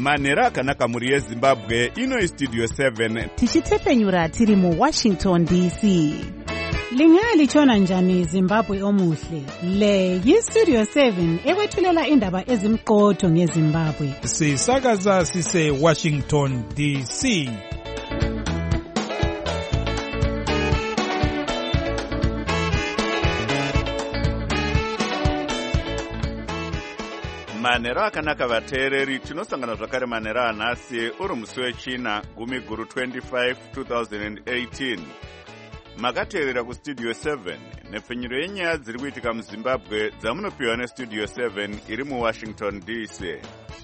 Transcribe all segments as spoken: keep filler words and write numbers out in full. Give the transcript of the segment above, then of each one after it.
Manhero akanaka muri yeZimbabwe, ino Studio seven. Tichitepenyura tiri mu Washington D C. Lingalitshona njani Zimbabwe omuhle? Le yiStudio seven ekwethulela indaba ezimqotho ngeZimbabwe. Sisakaza sise Washington D C. Manhero akanaka vateereri, tinosangana zvakare manhero anhasi uri musi wechina gumi guru twenty-five twenty eighteen. Makateerera kuStudio seven nepfenyuro yenyaya dziri kuitika muZimbabwe dzamunopiwa neStudio seven iri muWashington D C.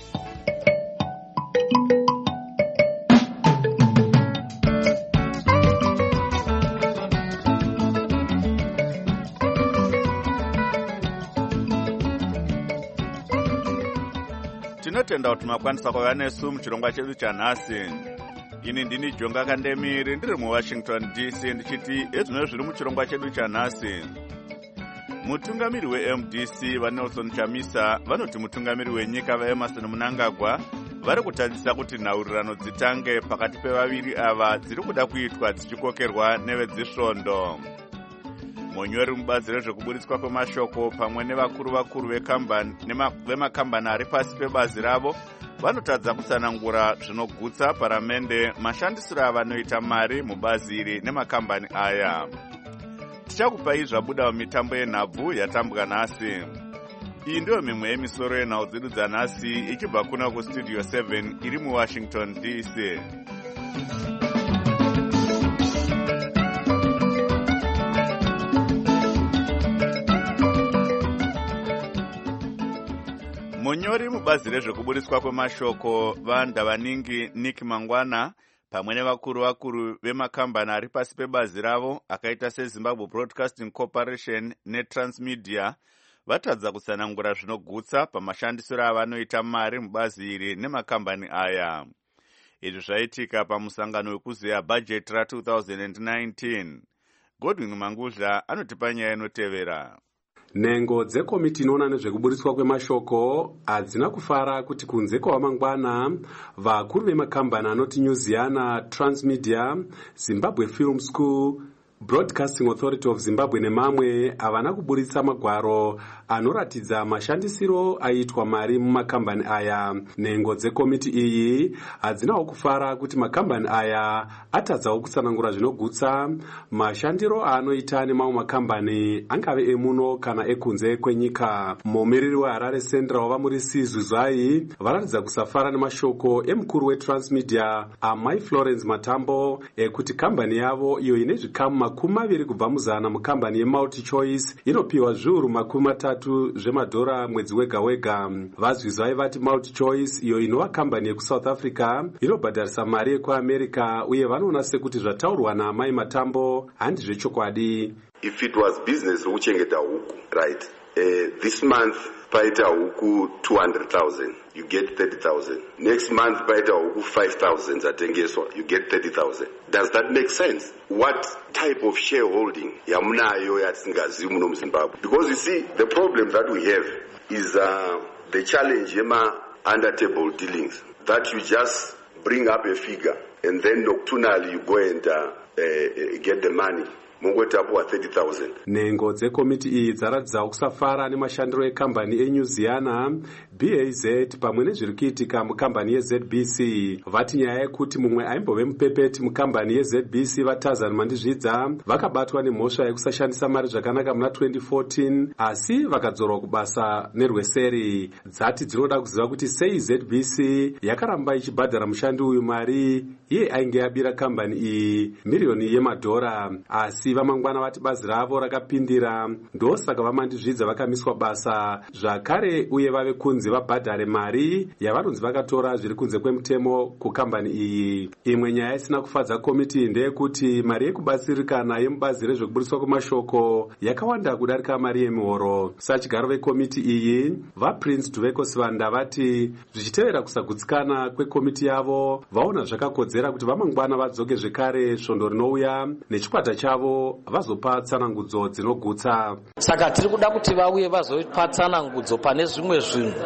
Tinotenda kuti makwanisa kuva nesu muchirongwa chedu chanhasi. Ini ndini Jonga Kandemiri ndiri muWashington D C ndichiti ezvino zviri muchirongwa chedu chanhasi. Mutungamiri weM D C vaNelson Chamisa vanoti mutungamiri wenyika vaEmerson Mnangagwa vari kutadzisa kuti nhaurirano dzitange pakati pevaviri ava dziri kuda kuitwa dzichikokerwa nevedzisvondo. Munyori mubazi rezvekuburitswa kwemashoko pamwe nevakuru vakuru vemakambani ari pasi pebazi ravo vanotadza kutsanangura zvinogutsa paramende mashandisiro avanoita mari mubazi iri nemakambani aya. Tichakupai zvabuda mumitambo yenhabvu yatambwa nhasi. Iyi ndiyo mimwe yemisoro yenhau dzedu dzanhasi ichibva kuna kuStudio seven iri muWashington D C. Munyori mubazi rezvekuburitswa kwemashoko vaNdavaningi Nick Mangwana pamwe nevakuru vakuru vemakambani ari pasi pebazi ravo akaita seZimbabwe Broadcasting Corporation neTransmedia vatadza kutsanangura zvinogutsa pamashandisiro avanoita mari mubazi iri nemakambani aya. Izvi zvaitika pamusangano wekuzeya bhajeti ra twenty nineteen. Godwin Mangudla anotipa nyaya inotevera. Nhengo dzekomiti inoona nezvekuburitswa kwemashoko hadzina kufara kuti kunze kwamangwana vakuru vemakambani anoti Nyuziana, Transmedia, Zimbabwe Film School, Broadcasting Authority of Zimbabwe nemamwe havana kuburitsa magwaro anoratidza mashandisiro aitwa mari mumakambani aya. Nhengo dzekomiti iyi hadzinawo kufara kuti makambani aya atadzawo kutsanangura zvinogutsa mashandiro anoita nemamwe makambani angave emuno kana ekunze kwenyika. Mumiriri weHarare Central wava muri Sizuzwai varatidza kusafara nemashoko emukuru weTransmedia Amai Florence Matambo ekuti kambani yavo iyo ine zvikamu makumi maviri kubva muzana mukambani yeMultichoice inopiwa zviuru makumi matatu zvemadhora mwedzi wega wega. Vazvizwai vati Multichoice iyo inova kambani yekuSouth Africa inobhadharisa mari yekuAmerica uye vanoona sekuti zvataurwa naAmai Matambo handi zvechokwadi. If it was business rokuchengeta huku, right, uh, this month paita huku two hundred thousand, you get thirty thousand. Next month paita huku five thousand zatengeswa, you get thirty thousand. Does that make sense? What type of shareholding yamunayo yatisingazivi muno muZimbabwe? Because you see, the problem that we have is uh, the challenge yema under table dealings, that you just bring up a figure and then nocturnally you go and uh, uh, get the money. Nhengo dzekomiti iyi dzaratidza kusafara nemashandiro ekambani eNyuziana, B A Z pamwe nezviri kuitika mukambani yeZ B C. Vati nyaya yekuti mumwe aimbove mupepeti mukambani yeZ B C vaTazan Mandizvidza vakabatwa nemhosva yekusashandisa mari zvakanaka muna twenty fourteen asi vakadzorwa kubasa nerweseri. Dzati dzinoda kuziva kuti sei Z B C yakaramba ichibhadhara mushandi uyu mari iye ainge yabira kambani iyi miriyoni yemadhora, asi vamangwana vati bazi ravo rakapindira ndosaka vaMandizvidza vakamiswa basa zvakare uye vave kunze vabhadhare mari yavanonzi vakatora zviri kunze kwemutemo kukambani iyi. Imwe nyaya isina kufadza komiti ndeyekuti mari yekubatsirikana yemubazi rezvekuburitswa kwemashoko yakawanda kudarika mari yemihoro. Sachigaro vekomiti iyi vaPrince Duveko Sivanda vati zvichitevera kusagutsikana kwekomiti yavo vaona zvakakodzera kuti vamangwana vadzoke zvekare svondo rinouya nechikwata chavo vazopa tsanangudzo dzinogutsa. Saka tiri kuda kuti vauye vazopa tsanangudzo pane zvimwe zvinhu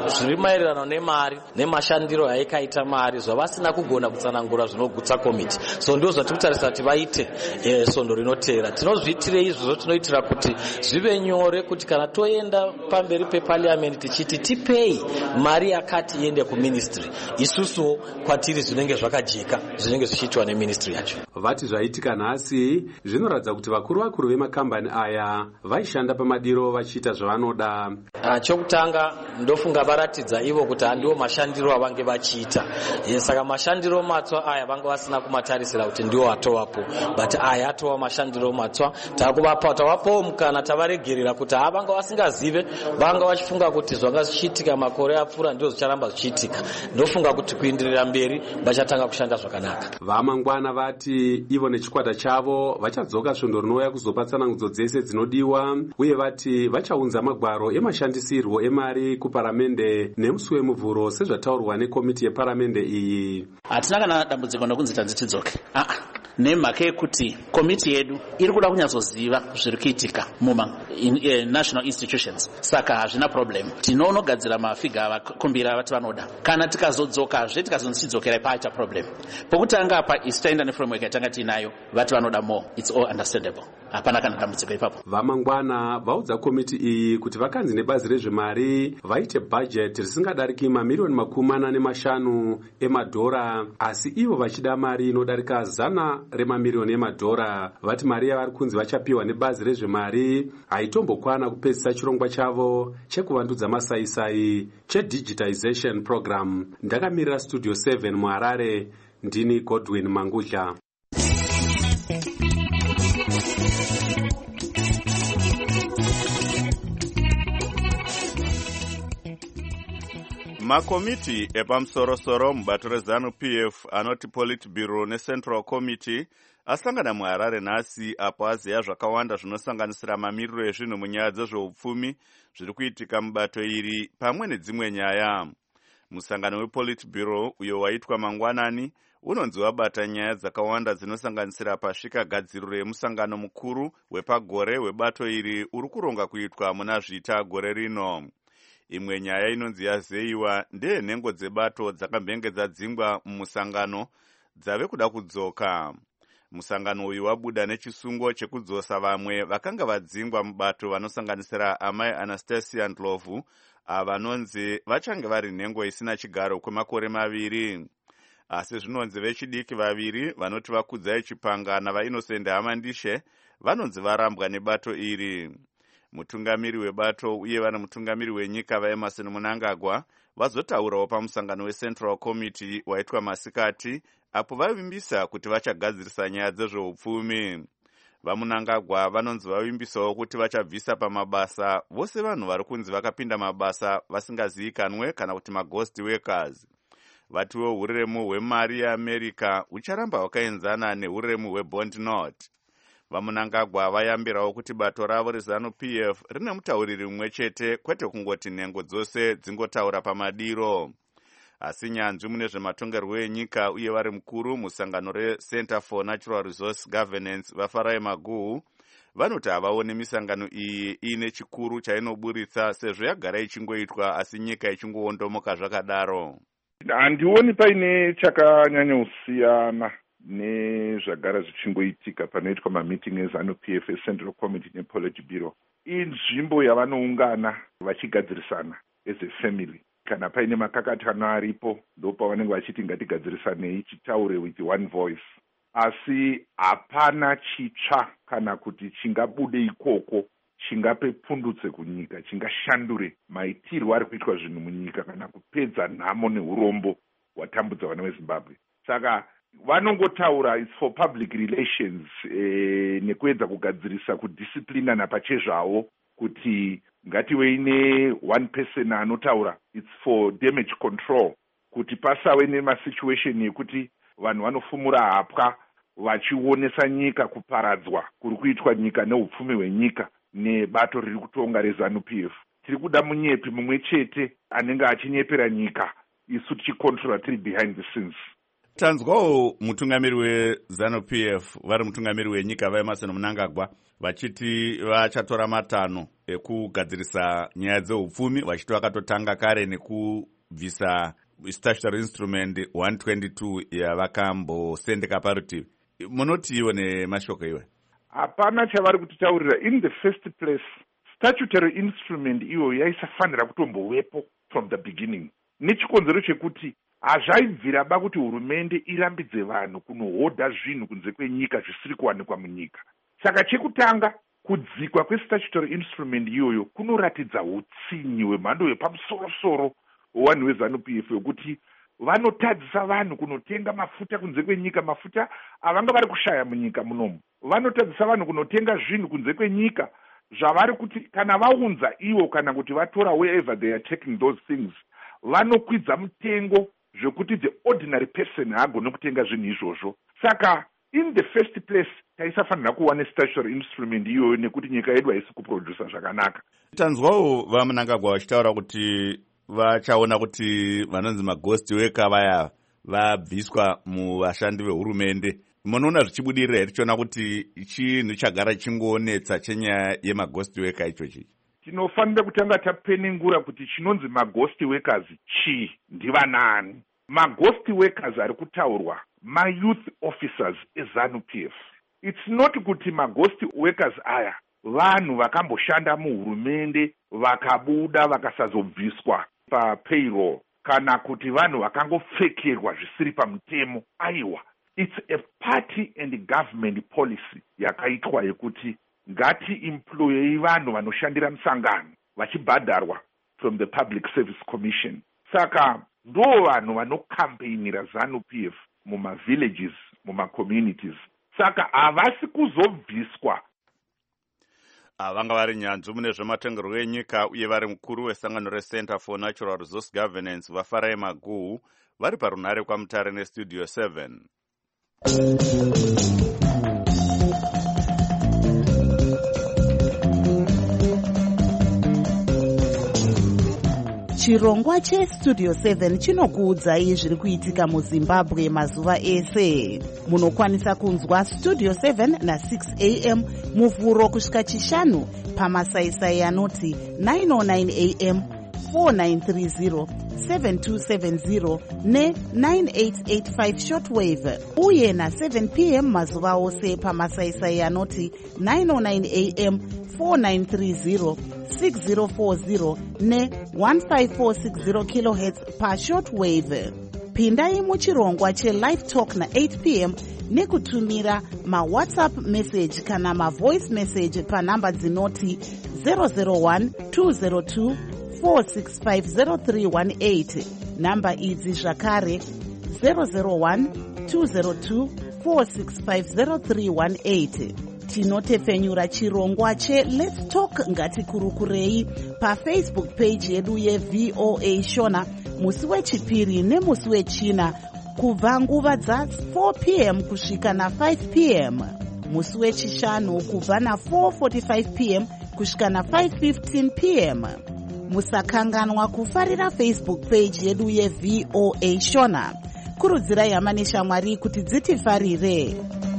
zviri maererano nemari nemashandiro ayikaita mari zvavasina kugona kutsanangura zvinogutsa komiti. So ndio zvatiri kutarisa kuti vaite eh, sondo rinoteera. Tinozviitire izvozvo tinoitira kuti zvive nyore kuti kana toenda pamberi peparliament tichiti tipei mari yakati iende kuministry, isusu kwatiri zvinenge zvakajeka zvinenge zvichiitwa neministry yacho. Vati zvaitika nhasi zvinoratidza kuti vakuru vakuru vemakambani aya vaishanda pamadiro vachiita zvavanoda. Uh, chokutanga ndofunga varatidza ivo kuti handiwo mashandiro avange vachiita. Yes, saka mashandiro matsva aya vanga vasina kumatarisira kuti ndiwo atovapo, but aya atova mashandiro matsva. Takuvapa tavapawo mukana tavaregerera kuti havanga vasingazive, vanga vachifunga kuti zvanga zvichiitika makore apfuura ndizvo zvicharamba zvichiitika. Ndofunga kuti kuenderera mberi vachatanga kushanda zvakanaka. Vamangwana vati ivo nechikwata chavo vachadzoka svondo rinouya kuzopa tsanangudzo dzese dzinodiwa, uye vati vachaunza magwaro emashandisirwo emari kuparamende nemusi wemuvhuro sezvataurwa nekomiti yeparamende iyi. Hatina kana dambudziko nokunzi tanzi tidzoke. Ah, nemhaka yekuti komiti yedu iri kuda kunyatsoziva zviri kuitika muma in, eh, national institutions. Saka hazvina problem. Tinonogadzira mafiga avakumbira vati vanoda. Kana tikazodzokazve tikazondochidzokera paita problem. Pokutanga apa isitaenda neframework yatanga tinayo vati vanoda more. It's all understandable. Hapana kana dambudziko ipapo. Vamangwana vaudza komiti iyi kuti vakanzi nebazi rezvemari vaite budget risingadariki mamiliyoni makumi mana nemashanu emadhora, asi ivo vachida mari inodarika zana remamiliyoni emadhora. Vati mari yavari kunzi vachapiwa nebazi rezvemari haitombokwana kupedzisa chirongwa chavo chekuvandudza masaisai chedigitization program. Ndakamirira studio seven muHarare, ndini Godwin Mangudla. Makomiti epamusoro-soro mubato reZANU-P F anoti Politburo neCentral Committee asangana muHarare nhasi apo aziya zvakawanda zvinosanganisira mamiriro ezvinhu munyaya dzezveupfumi zviri kuitika mubato iri pamwe nedzimwe nyaya. Musangano wePolitburo uyo waitwa mangwanani unonzi wabata nyaya dzakawanda dzinosanganisira pasvikagadziriro yemusangano mukuru wepagore webato iri uri kuronga kuitwa muna zvita gore rino. Imwe nyaya inonzi yazeyiwa ndeyenhengo dzebato dzakambenge dzadzingwa mumusangano dzave kuda kudzoka. Musangano uyu wabuda nechisungo chekudzosa vamwe vakanga vadzingwa mubato vanosanganisira amai Anastasia Ndlovu avanonzi vachange vari nhengo isina chigaro kwemakore maviri. Asi zvinonzi vechidiki vaviri vanoti Vakudzai Chipanga navaInnocent Hamandishe vanonzi varambwa nebato iri. Mutungamiri webato uye vana mutungamiri wenyika vaEmerson Mnangagwa vazotaurawo pamusangano weCentral Committee waitwa masikati apo vavimbisa kuti vachagadzirisa nyaya dzezveupfumi. VaMnangagwa vanonzi vavimbisawo kuti vachabvisa pamabasa vose vanhu vari kunzi vakapinda mabasa vasingazivikanwe kana kuti maghost workers. Vatiwo uremu hwemari yeAmerica hucharamba hwakaenzana neuremu hwebond note. VaMnangagwa vayambirawo kuti bato ravo reZANU-P F rine mutauriri mumwe chete kwete kungoti nhengo dzose dzingotaura pamadiro. Asi nyanzvi mune zvematongerwo enyika uye vari mukuru musangano reCenter for Natural Resource Governance vaFarai Maguhu vanoti havaoni misangano iyi ine chikuru chainoburitsa sezvo yagara ichingoitwa asi nyika ichingoondomoka zvakadaro. Handioni paine chakanyanyosiyana nezvagara zvichingoitika panoitwa mameeting eZANU-P F eCentral Committee nePolitburo. Inzvimbo yavanoungana vachigadzirisana as a family. Kana paine makakatano aripo ndopavanenge vachiti ngatigadzirisanei titaure with one voice. Asi hapana chitsva kana kuti chingabude ikoko chingape pundutse kunyika, chingashandure maitirwo ari kuitwa zvinhu munyika kana kupedza nhamo neurombo hwatambudza vana veZimbabwe. Saka vanongotaura it's for public relations eh, nekuedza kugadzirisa kudisciplinana pachezvawo kuti ngative ine one person anotaura it's for damage control kuti pasave nemasituation yekuti vanhu vanofumura hapwa vachionesa nyika kuparadzwa kuri kuitwa nyika neupfumi hwenyika nebato riri kutonga reZANU-P F. Tiri kuda munyepi mumwe chete anenge achinyepera nyika isu tichikontrola tiri behind the scenes. Tanzwawo mutungamiri weZANU-P F vari mutungamiri wenyika vaEmerson Mnangagwa vachiti vachatora matanho ekugadzirisa nyaya dzeupfumi, vachiti vakatotanga kare nekubvisa statutory instrument one twenty-two yavakambosendeka parutivi. Munotiwo nemashoko iwe? Hapana chavari kutitaurira. In the first place, statutory instrument iyo yaisafanira kutombowepo from the beginning. Nechikonzero chekuti hazvaibviraba kuti hurumende irambidze vanhu kunohodha zvinhu kunze kwenyika zvisiri kuwanikwa munyika. Saka chekutanga, kudzikwa kwestatutory instrument iyoyo kunoratidza utsinyi hwemhando yepamusoro-soro hwevanhu veZANU-P F wekuti vanotadzisa vanhu kunotenga mafuta kunze kwenyika, mafuta avanga vari kushaya munyika munomu. Vanotadzisa vanhu kunotenga zvinhu kunze kwenyika zvavari kuti kana vaunza ivo kana kuti vatora wherever they are taking those things, vanokwidza mutengo zvekuti the ordinary person haagone kutenga zvinhu izvozvo. Saka in the first place taisafanira kuwa nestatutory instrument iyoyo nekuti nyika yedu haisi kuprodusa zvakanaka. Tanzwawo vaMnangagwa vachitaura kuti vachaona kuti vanonzi maghost worker vaya vabviswa muvashandi vehurumende. Munoona zvichibudirira here tichiona kuti chinhu chagara chingoonetsa chenyaya yemaghost worker ichochi? Tinofanira kutanga tapenengura kuti chinonzi maghost workers chii, ndivanani. Maghost workers ari kutaurwa ma-youth officers eZANU-P F. It's not kuti maghost workers aya vanhu vakamboshanda muhurumende vakabuda vakasazobviswa papayroll, kana kuti vanhu vakangopfekerwa zvisiri pamutemo. Aiwa, it's a party and government policy yakaitwa yekuti ngati employei vanhu vanoshandira musangano vachibhadharwa from the Public Service Commission. Saka ndo vanhu vanokampenira ZANU-P F muma-villages, muma-communities. Saka havasi kuzobviswa. Vanga vari nyanzvi mune zvematongerwo enyika uye vari mukuru wesangano reCenter for Natural Resource Governance vaFarai Maguhu vari parunhare kwaMutare neStudio seven. Chirongwa cheStudio seven chinokuudzai zviri kuitika muZimbabwe mazuva ese. Munokwanisa kunzwa Studio seven na six a m muvhuro kusvika chishanu pamasaisai anoti nine oh nine a m, four nine three zero, seven two seven zero ne nine eight eight five shortwave, uye na seven p m mazuva ose pamasaisai anoti nine oh nine a m, four nine three zero, six zero four zero ne one five four six zero kilohertz pa shortwave. Pindai muchirongwa cheLive Talk na eight p m nekutumira ma-WhatsApp message kana ma-voice message pa namba dzinoti zero zero one two zero two four six five zero three one eight. Namba idzi zvakare zero zero one two zero two four six five zero three one eight. Tinotepfenyura chirongwa che Let's Talk ngatikurukurei paFacebook page yedu yeV O A Shona musi wechipiri nemusi wechina kubva nguva dza four p m kusvika na five p m, musi wechishanu kubva na four forty-five p m kusvika na five fifteen p m. Musakanganwa kufarira Facebook page yedu yeV O A Shona. Kurudzirai hama neshamwari kuti dzitifarire.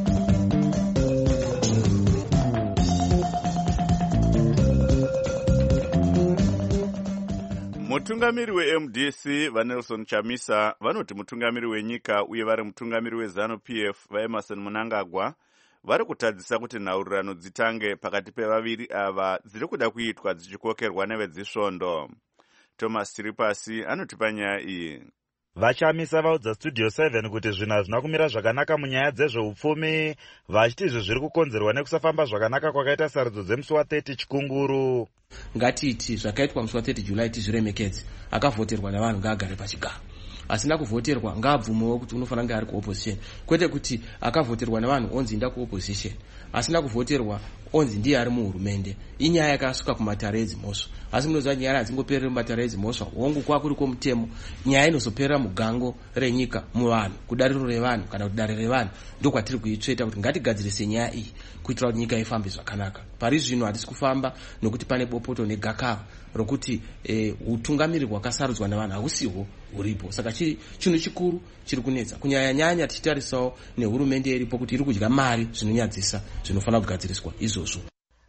Mutungamiri weM D C vaNelson Chamisa vanoti mutungamiri wenyika uye vari mutungamiri weZANU-P F vaEmerson Mnangagwa vari kutadzisa kuti nhaurirano dzitange pakati pevaviri ava dziri kuda kuitwa dzichikokerwa nevezvisvondo. Thomas Tiripasi anotipa nyaya iyi. Vachamisa vaudza Studio seven kuti zvinhu hazvina kumira zvakanaka munyaya dzezveupfumi, vachiti izvi zviri kukonzerwa nekusafamba zvakanaka kwakaita sarudzo dzemusi wa-thirty chikunguru. Ngatiti zvakaitwa musi wa-thirty July tizviremekedze. Akavhoterwa navanhu ngaagare pachigaro. Asina kuvhoterwa ngaabvumewo kuti unofanira kunge ari kuopposition, kwete kuti akavhoterwa navanhu onzi inda kuopposition. Asina kuvhoterwa onzi ndiye ari muhurumende. Inyaya yakasuka kumatare edzimhosva. Asi munoziva nyaya hadzingopereri mumatare edzimhosva, hongu kwakuri kwomutemo. Nyaya inozoperera mugango renyika muvanhu, kudariro revanhu kana kuti dare revanhu. Ndokwatiri kuitsveta kuti ngatigadzirise nyaya iyi kuitira kuti nyika ifambe zvakanaka. Pari zvino hatisi kufamba nokuti pane bopoto negakava rokuti eh, utungamiri hwakasarudzwa navanhu hausihwo huripo. Saka chiri chinhu chikuru chiri kunetsa kunyanya nyanya tichitarisawo nehurumende iripo kuti iri kudya mari zvinonyadzisa zvinofanira kugadziriswa izvozvo.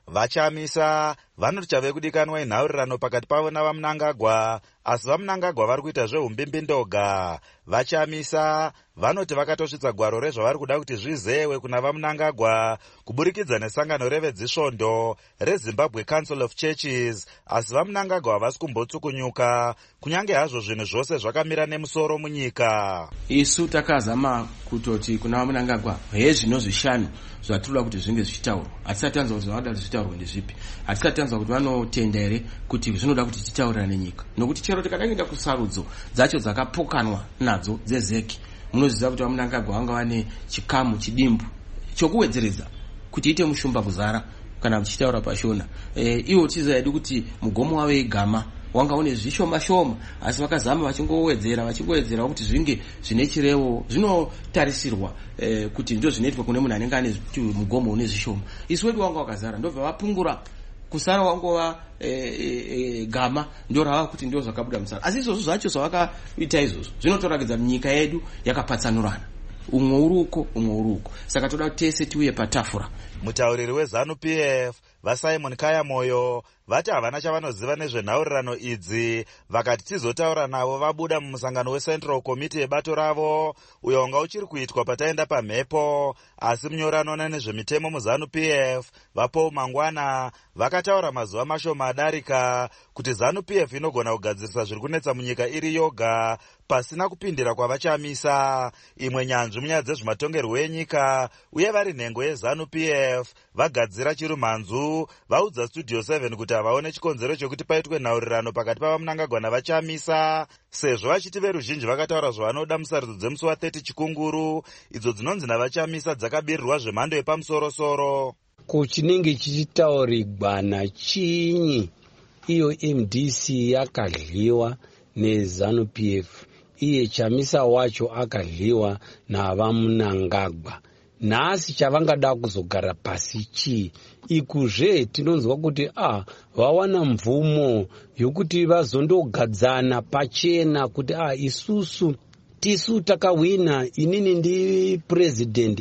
Vachamisa vanoti chave kudikanwa inhaurirano pakati pavo navaMnangagwa, asi vaMnangagwa vari kuita zveumbimbi ndoga. Vachamisa vanoti vakatosvitsa gwaro rezvavari kuda kuti zvizewe kuna vaMnangagwa kuburikidza nesangano revezisvondo reZimbabwe Council of Churches, asi vaMnangagwa havasi kumbotsukunyuka kunyange hazvo zvinhu zvose zvakamira nemusoro munyika. Isu takazama kutoti kuna vaMnangagwa hezvino zvishanu zvatinoda kuti zvinge zvichitaurwa. Hatisati tanzwa kuti vanoda kuti zvitaurwe ndezvipi. Hatisati tanzwa kuti vanotenda here kuti zvinoda kuti titaurirane nyika. Nokuti chero tikadaenda kusarudzo dzacho dzakapokanwa nadzo dzezeki, munozviziva kuti vaMnangagwa vanga vane chikamu chidimbu chokuwedzeredza kuti ite mushumba kuzara kana muchitaura pashona. E, iwo tizo yedu kuti mugomo wavo igama wanga une zvishoma shoma, asi vakazama vachingowedzera vachingowedzera kuti zvinge zvine chirevo zvinotarisirwa e, kuti ndio zvinoitwa kune munhu anenge ane mugomo une zvishoma. Isu wedu wanga wakazara ndobva vapungura kusara wangova e, e, e, gama ndio rava kuti ndio zvakabuda musara. Asi izvozvo zvacho zvavakaita izvozvo zvinotorakidza nyika yedu yakapatsanurana, umwe uruko umwe uruko. Saka toda kuti tese tiuye patafura. Mutauriri weZanu P F vaSimon Kayamoyo vati havana chavanoziva nezvenhaurirano idzi, vakati tizotaura navo vabuda mumusangano weCentral Committee ebato ravo uyo wanga uchiri kuitwa pataenda pamhepo. Asi munyori anoona nezvemitemo muZanu P F vaPaul Mangwana vakataura mazuva mashoma adarika kuti ZANU P F inogona kugadzirisa zviri kunetsa munyika iri yoga pasina kupindira kwavachamisa. Imwe nyanzvi munyaya dzezvematongerwo enyika uye vari nhengo yeZANU P F vagadzira Chirumhanzu vaudza Studio seven kuti havaone chikonzero chokuti paitwe nhaurirano pakati pavaMnangagwa navachamisa, sezvo vachiti veruzhinji vakataura zvavanoda musarudzo dzemusi wa30 Chikunguru idzo dzinonzi navachamisa dzakabirirwa zvemhando yepamusorosoro. Kuchinenge chichitaurirwana chinyi iyo M D C yakadliwa neZANU P F, iye chamisa wacho akadliwa navaMnangagwa. Nhasi chavangada kuzogara pasi chii? Ikuzve tinonzwa kuti ah vawana mvumo yokuti vazondogadzana pachena kuti ah isusu tisu takawina, inini ndi president,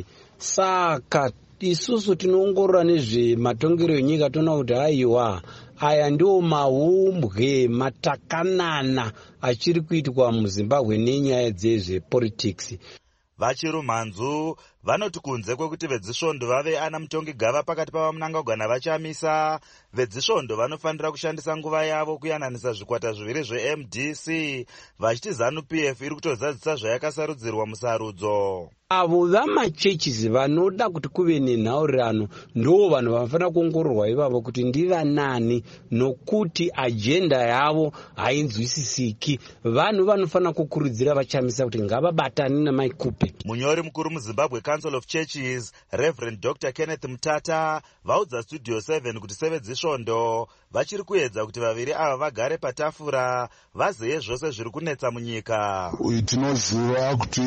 saka isusu tinoongorora nezvematongero enyika toona kuti aiwa aya ndio maumbwe matakanana achiri kuitwa muZimbabwe nenyaya dzezvepolitics. VaChirumhanzu vanoti kunze kwekuti vedzisvondo vave ana mutongi gava pakati pavaMnangagwa navachamisa, vedzisvondo vanofanira kushandisa nguva yavo kuyananisa zvikwata zviviri zveM D C, vachiti ZANU P F iri kutozadzisa zvayakasarudzirwa musarudzo. Avo vamachechisi vanoda kuti kuve nenhaurirano ndo vanhu vanofanira kuongororwa ivavo kuti ndiva nani, nokuti ajenda yavo hainzwisisiki. Vanhu vanofanira kukurudzira vachamisa kuti ngavabatane namaikupe. Munyori mukuru muZimbabwe Council of Churches Reverend Doctor Kenneth Mutata vaudza Studio seven kuti sevedzisvondo vachiri kuedza kuti vaviri ava vagare patafura vazeye zvose zviri kunetsa munyika. Tinoziva kuti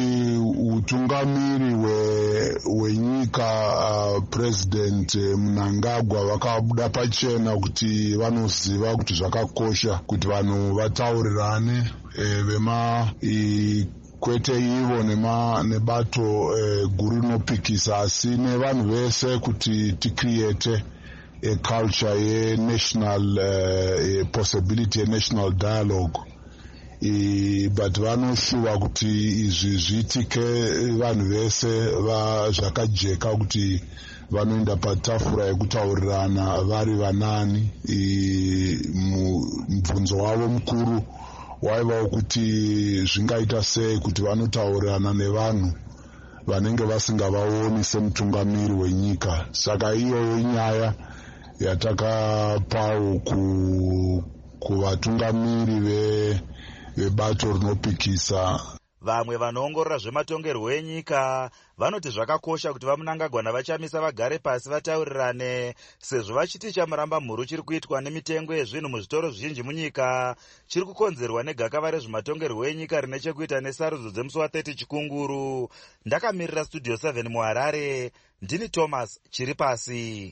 utungamiri hwenyika uh, President Mnangagwa vakabuda pachena kuti vanoziva kuti zvakakosha kuti vanhu vataurirane e, vema i, kwete ivo nema nebato e, guru rinopikisa asi nevanhu vese kuti ticreate a culture ye national uh, a possibility a national dialogue. I, but vanoshuva kuti izvi zviitike vanhu vese zvakajeka kuti vanoenda patafura yekutaurirana vari vanani. Mubvunzo wavo mukuru waivawo kuti zvingaita sei kuti vanotaurirana nevanhu vanenge vasingavaoni semutungamiri wenyika. Saka iyoyo inyaya yatakapawo ku kuvatungamiri ve vebato rinopikisa. Vamwe vanoongorora zvematongerwo enyika vanoti zvakakosha kuti vaMnangagwa navachamisa vagare pasi vataurirane, sezvo vachiti chamuramba mhuru chiri kuitwa nemitengo yezvinhu muzvitoro zvizhinji munyika chiri kukonzerwa negakava rezvematongerwo enyika rine chekuita nesarudzo dzemusi wa30 Chikunguru. Ndakamirira Studio seven muHarare, ndini Thomas Chiripasi.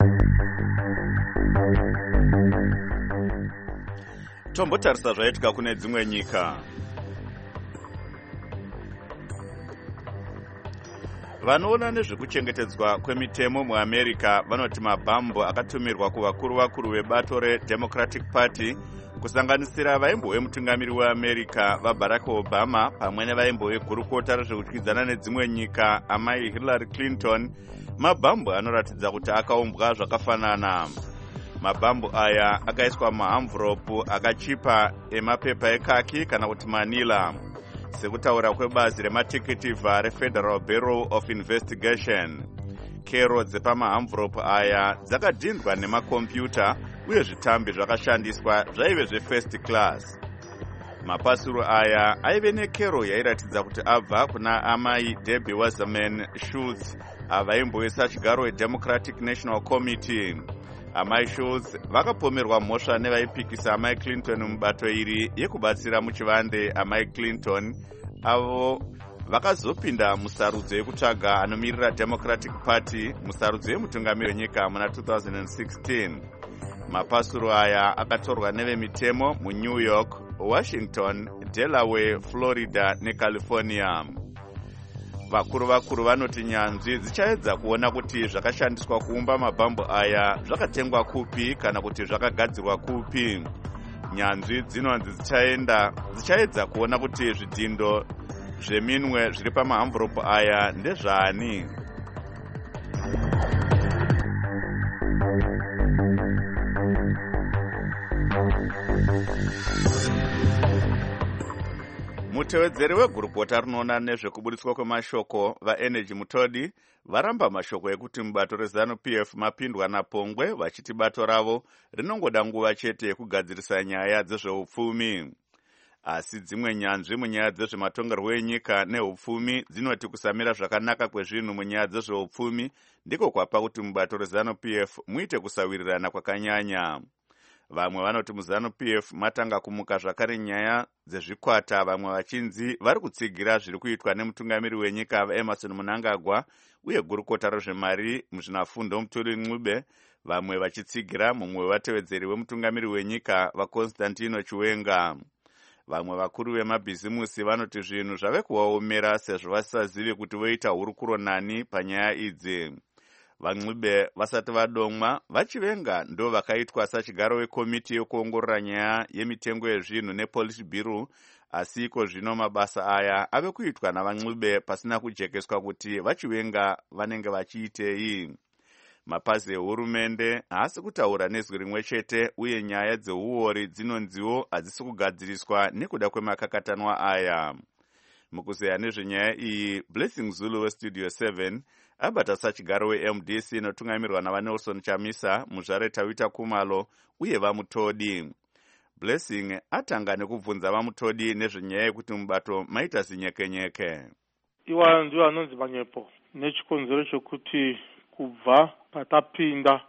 Tombotarisa zvaitika kune dzimwe nyika. Vanoona nezvekuchengetedzwa kwemitemo muAmerica vanoti mabhambo akatumirwa kuvakuru vakuru vebato reDemocratic Party kusanganisira vaimbo vemutungamiri weAmerica vaBarack Obama pamwe nevaimbo vegurukota rezvekudyidzana nedzimwe nyika amai Hillary Clinton, mabhambo anoratidza kuti akaumbwa zvakafanana. Mabhambo aya akaiswa mahamvuropu akachipa emapepa ekaki kana kuti manila, sekutaura kwebazi remateketivha reFederal Bureau of Investigation. Kero dzepamahamvuropu aya dzakadhindwa nemakombiyuta uye zvitambi zvakashandiswa zvaive zvefirst class. Mapasuro aya aive nekero yairatidza kuti abva kuna amai Debbie Wasserman Schultz avaimboisa chigaro weDemocratic National Committee. Amai Schultz vakapomerwa mhosva nevaipikisa amai Clinton mubato iri yekubatsira muchivande amai Clinton, avo vakazopinda musarudzo yekutsvaga anomirira Democratic Party musarudzo yemutungamiri wenyika muna two thousand sixteen. Mapasuro aya akatorwa nevemitemo muNew York, Washington, Delaware, Florida neCalifornia. Vakuru vakuru vanoti nyanzvi dzichaedza kuona kuti zvakashandiswa kuumba mabhambo aya zvakatengwa kupi kana kuti zvakagadzirwa kupi. Nyanzvi dzinonzi dzichaenda dzichaedza kuona kuti zvidhindo zveminwe zviri pamahamvuropu aya ndezvani. Mutevedzeri wegurukota rinoona nezvekubudiswa kwemashoko vaEnergy Mutodi varamba mashoko ekuti mubato reZanu-P F mapindwa napongwe, vachiti bato ravo rinongoda nguva chete yekugadzirisa nyaya dzezveupfumi. Asi dzimwe nyanzvi munyaya dzezvematongerwo enyika neupfumi dzinoti kusamira zvakanaka kwezvinhu munyaya dzezveupfumi ndiko kwapa kuti mubato reZanu-P F muite kusawirirana kwakanyanya. Vamwe vanoti muZanu-P F matanga kumuka zvakare nyaya dzezvikwata, vamwe vachinzi vari kutsigira zviri kuitwa nemutungamiri wenyika Emerson Mnangagwa uye gurukota rezvemari muzvinafundo Mutuli Ncube, vamwe vachitsigira mumwe wevatevedzeri wemutungamiri wenyika vaConstantino Chiwenga. Vamwe vakuru vemabhizimusi vanoti zvinhu zvave kuvaomera sezvo vasisazive kuti voita hurukuro nani panyaya idzi. VaNcube vasati vadomwa, vaChiwenga ndo vakaitwa sachigaro wekomiti yokuongorora nyaya yemitengo yezvinhu nePolicy Bureau, asi iko zvino mabasa aya ave kuitwa navaNcube pasina kujekeswa kuti vaChiwenga vanenge vachiitei. Mapazi ehurumende haasi kutaura nezwi rimwe chete uye nyaya dzeuori dzinonziwo hadzisi kugadziriswa nekuda kwemakakatanwa aya. Mukuzeya nezvenyaya iyi, Blessing Zulu weStudio seven abata sachigaro weM D C inotungamirwa navaNelson Chamisa, Muzvare Tawita Kumalo uye vaMutodi. Blessing atanga nekubvunza vaMutodi nezvenyaya yekuti mubato maita zinyekenyeke. Iwa ndiwo anonzi manyepo nechikonzero chokuti kubva patapinda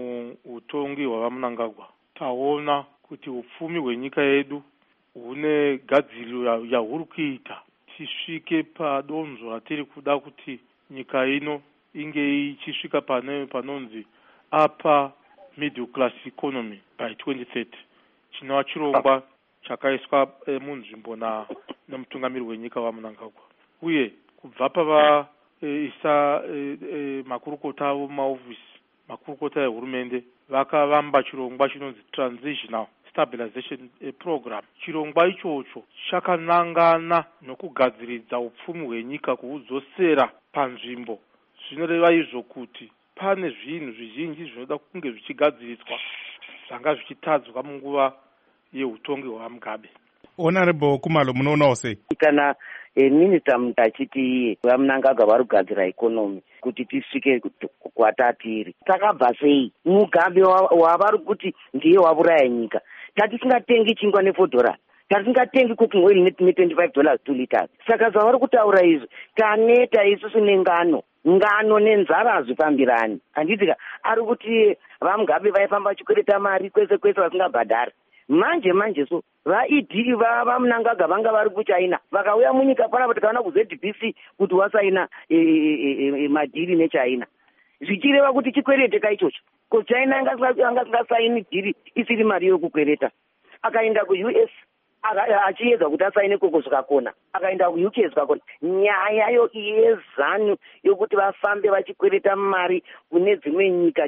muutongi hwavaMnangagwa taona kuti upfumi hwenyika yedu hune gadziriro yahuri kuita tisvike padonzvo ratiri kuda kuti nyika ino inge ichisvika pane panonzi upper middle class economy by twenty thirty. Chinova chirongwa chakaiswa e, munzvimbo na nemutungamiri wenyika waMnangagwa, uye kubva pava e, isa e, e, makurukota avo maofisi makurukota ehurumende vakavamba chirongwa chinonzi transitional stabilization program. Chirongwa ichocho chakanangana nokugadziridza upfumi hwenyika kuhudzosera panzvimbo. Zvinoreva izvo kuti pane zvinhu zvizhinji zvinoda kunge zvichigadziriswa zvanga zvichitadzwa munguva yeutongi hwaMugabe. Honorable Kumalo, munoonawo sei? Kana e, minister mutachiti vaMnangagwa vari kugadzira ikonomi kuti tisvike kwatatiri, takabva sei? Mugabe wavari kuti ndiye wauraya nyika. Tatisingatengi chingwa ne four dollars, tatisingatengi cooking oil ne twenty-five dollars two liters. Saka zvavari kutaura izvi taneta isusu nengano ngano nenzara hazvifambirani. Handitika ari kuti vaMugabe vaifamba vachikwereta mari kwese kwese vasingabhadhari. Manje manje so vaidhi vaMnangagwa vanga vari kuChina vakauya munyika panapa tikaona kuZ B C kuti wasaina e, e, e, madhiri neChina, zvichireva kuti chikwerete kaichocho ko China anga singasaini dhiri isiri mari yokukwereta. Akaenda kuU S achiedza kuti asaine koko zvikakona, akaenda ku U K zvikakona. Nyaya yezano yokuti vafambe vachikwereta mari kune dzimwe nyika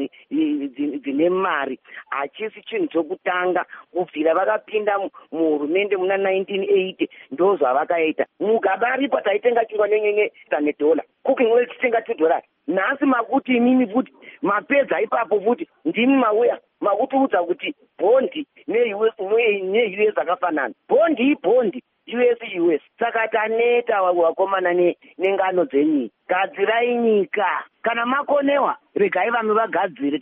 dzine mari hachisi chinhu chokutanga. Kubvira vakapinda muhurumende muna nineteen eighty ndo zvavakaita. Mugaba ripo taitenga chingwa nenyenye nedhola, cooking oil tichitenga two dollars. Nhasi makuti imini futi mapedza ipapo futi ndimi mauya makutiudza kuti bondi ne-U S akafanana. Bondi ibondi, U S U S. Saka taneta wakomana nengano dzenyika. Gadzirai nyika. Kana makonewa regai vanhu vagadzire.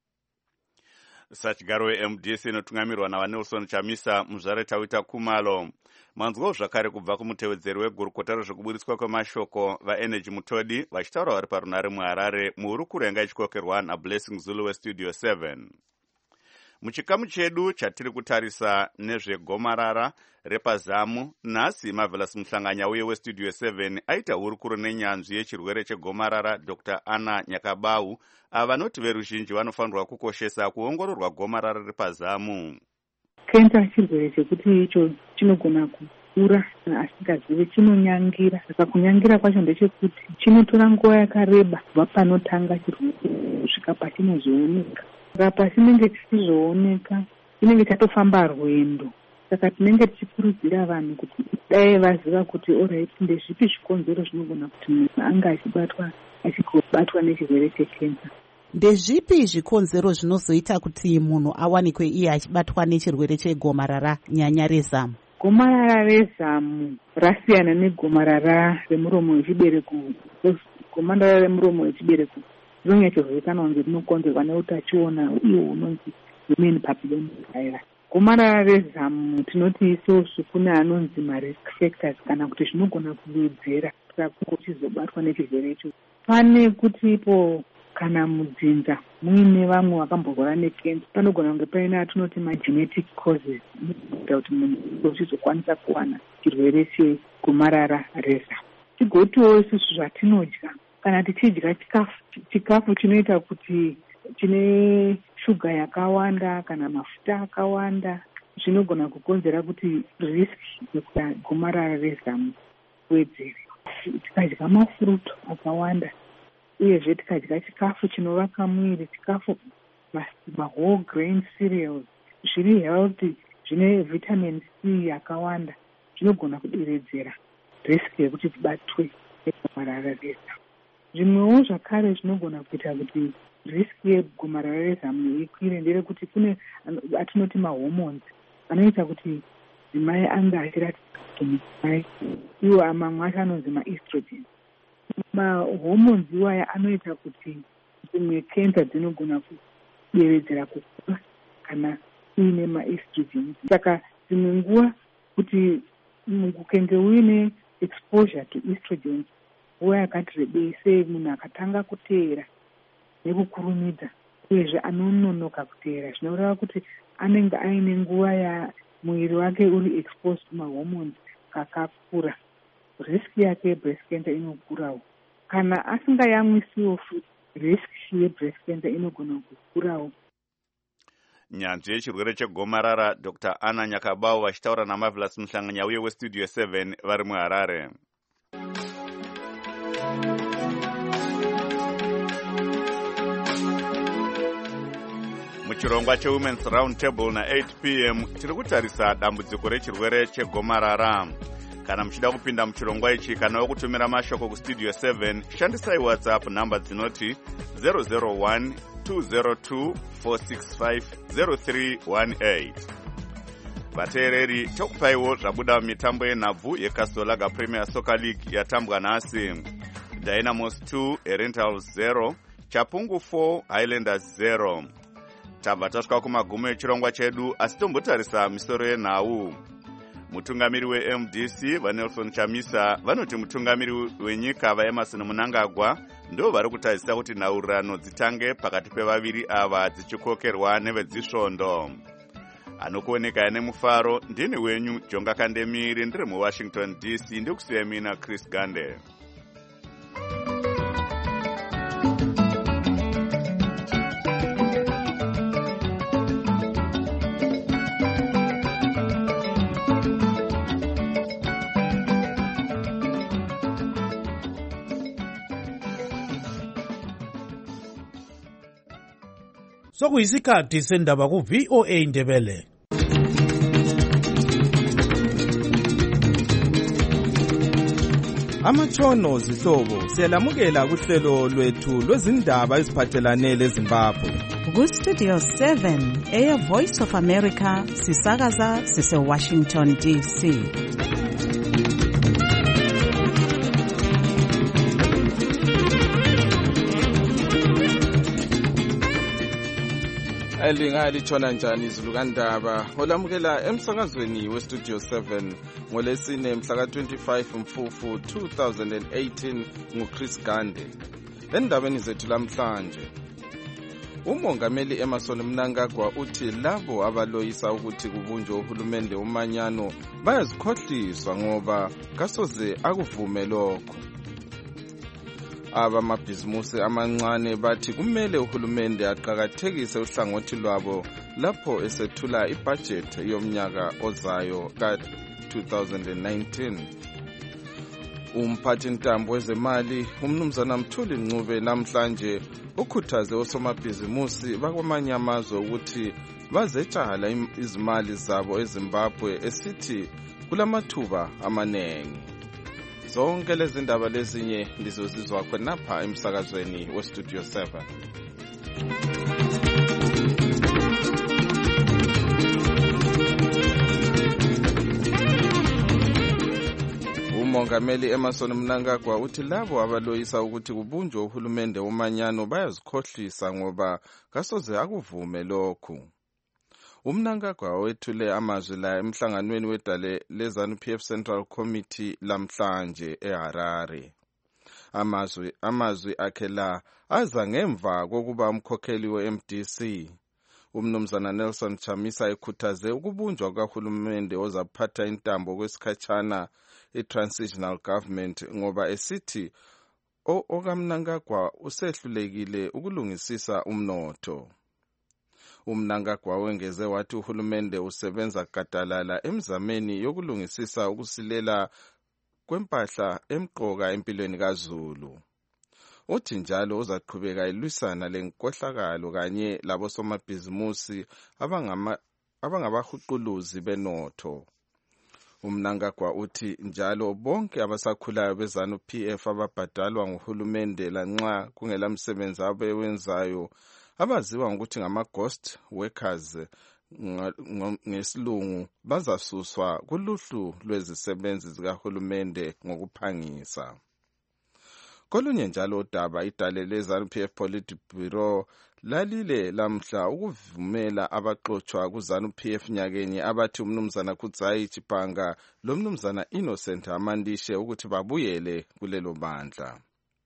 Sachigaro we-M D C inotungamirwa navanelson Chamisa muzvare Tawita Kumalo. Manzwawo zvakare kubva kumutevedzeri wegurukota rezvekuburitswa kwemashoko vaenergy Mutodi vachitaura vari parunare muHarare muhurukuro yanga ichikokerwa naBlessing Zulu weStudio seven. Muchikamu chedu chatiri kutarisa nezvegomarara repazamu, nhasi Marvelous Muhlanganya uye weStudio seven aita hurukuro nenyanzvi yechirwere chegomarara Doctor Anna Nyakabau avanoti veruzhinji vanofanirwa kukoshesa kuongororwa gomarara repazamu. Kenza chirwere chekuti icho chinogona kukura asingazivi, chinonyangira. Saka kunyangira kwacho ndechekuti chinotora nguva yakareba kubva panotanga chirwere kusvika pachinozooneka. Saka pachinenge chichizooneka chinenge chatofamba rwendo. Saka tinenge tichikurudzira vanhu kuti dai vaziva kuti alright ndezvipi zvikonzero zvinogona kuti munhu anga achibatwa achibatwa nechirwere chekenza. Ndezvipi zvikonzero zvinozoita kuti munhu awanikwe iye achibatwa nechirwere chegomarara nyanya rezamu? Gomarara rezamu rasiyana negomarara remuromo wechibereko. Gomarara remuromo wechibereko rinonyatsozvizivikanwa kunzi rinokonzerwa neutachiona uye unonzi human papilloma virus. Gomarara rezamu tinoti isusu kune anonzi marisk factors kana kuti zvinogona kuwedzera kuti chizobatwa nechirwere icho. Pane kuti ipo kana mudzinza muine vamwe vakamborwara nekenza, panogona kunge paine atinoti magenetic causes kuita kuti munhu uchizokwanisa kuwana chirwere chegomarara rezamu. Tigotiwo isusu zvatinodya, kana tichidya chikafu chikafu chinoita kuti chine shuga yakawanda kana mafuta akawanda zvinogona kukonzera kuti risk yekuti gomarara rezamu wedzere. Tikadya mafuruto akawanda uyezve tikadya chikafu chinovaka mwiri, chikafu mahole grain cereals zviri healthy zvine vitamin C yakawanda zvinogona kuderedzera risk yekuti tibatwe negomarara rezamu. Zvimwewo zvakare zvinogona kuita kuti risk yegomarara rezamu ikwire nderekuti kune atinoti mahormones anoita kuti dzimai anga achiratidza kuti mudzimai, iwo mamwe acho anonzi maestrogen. Mahormones iwaya anoita kuti dzimwe kenza dzinogona kuderedzera kukura kana uine maestrogen. Saka dzimwe nguva kuti ukenge uine exposure to estrogen nguva yakati rebei sei, munhu akatanga kuteera nekukurumidza uyezve anononoka kuteera, zvinoreva kuti anenge aine nguva ya mwiri wake uri exposed kumahormones kakakura, risk yake yebreast cancer inokurawo. Kana asingayamwisiwo futi risk yebreast cancer inogona kukurawo. Nyanzvi yechirwere chegomarara Doctor Anna Nyakabau vachitaura naMarvelous Muhlanganya uye weStudio seven vari muHarare. Muchirongwa cheWomen's Round Table na eight p m tiri kutarisa dambudziko rechirwere chegomarara. Kana muchida kupinda muchirongwa ichi kana kutumira mashoko kuStudio seven, shandisai WhatsApp namba dzinoti zero zero one two zero two four six five zero three one eight. Vateereri, tokupaiwo zvabuda mitambo yenhabvu yeKasolaga Premier Soccer League yatambwa nhasi. Dynamos two, Rentals zero, Chapungu four, Highlanders zero. Tabva tasvika kumagumo echirongwa chedu, asi tombotarisa misoro yenhau. Mutungamiri we-M D C vaNelson Chamisa vanoti mutungamiri wenyika vaEmmerson Mnangagwa ndo vari kutadzisa kuti nhaurirano dzitange pakati pevaviri ava dzichikokerwa nevedzisvondo. Anokuoneka nemufaro ndini wenyu Jonga Kandemiri, ndiri muWashington D C, ndikusiya mina Chris Gande. sokuyisikhathi sendaba ku V O A Ndebele. Amatshono zihlobo siyalamukela kuhlelo lwethu lwezindaba eziphathelane leZimbabwe. Ku Studio seven eya Voice of America sisakaza sise Washington D C. Elingalithona njani izulukandaba olamukela emsakazweni we Studio seven ngolesine mhla ka twenty-five Mfufu two thousand eighteen nguChris Gande. Endabeni zethu lamhlanje, umongameli Emmerson Mnangagwa uthi labo abaloyisa ukuthi kubunjwe uhulumende umanyano bayazikhohliswa ngoba kasoze akuvume lokho. Abamabhizimusi amancane bathi kumele uhulumende aqhakathekise uhlangothi lwabo lapho esethula ibudget yomnyaka ozayo ka twenty nineteen. Umphathi ntambo wezemali umnumzana Mthuli Ncube namhlanje ukhuthaze osomabhizimusi bakwamanye amazwe ukuthi bazetshala izimali zabo eZimbabwe esithi kulamathuba amanengi. Zonke lezi ndaba lezinye ndizozizwa khonapha emsakazweni we Studio seven. Umongameli Emmerson Mnangagwa uthi labo abaloyisa ukuthi kubunjwe uhulumende umanyano bayazikhohlisa ngoba kasoze akuvume lokhu. Umnangagwa wethule amazwi la emhlanganweni wedale leZANU P F Central Committee lamhlanje eHarare. Amazwi amazwi akhe la aza ngemva kokuba umkhokheli we-M D C umnumzana Nelson Chamisa ekhuthaze ukubunjwa kahulumende ozaphatha intambo kwesikhatshana i-transitional government ngoba esithi okamnangagwa usehlulekile ukulungisisa umnotho. Umnangagwa wengeze wathi uhulumende usebenza gadalala emzameni yokulungisisa ukusilela kwempahla emqoka empilweni kaZulu. Uthi njalo uzaqhubeka elwisana lenkohlakalo kanye labo somabhizimusi abangama abangabahuquluzi benotho. Umnangagwa uthi njalo bonke abasakhulayo beZANU P F ababhadalwa nguhulumende lanxa kungela msebenzi abewenzayo abaziwa ngokuthi ngama-ghost workers ngesilungu bazasuswa kuluhlu lwezisebenzi zikahulumende ngokuphangisa. Kolunye njalo udaba idale leZANU P F Politburo lalile lamhla ukuvumela abaxotshwa kuZANU P F nyakeni abathi umnumzana Kudzayi Chipanga lomnumzana Innocent Amandishe ukuthi babuyele kulelo bandla.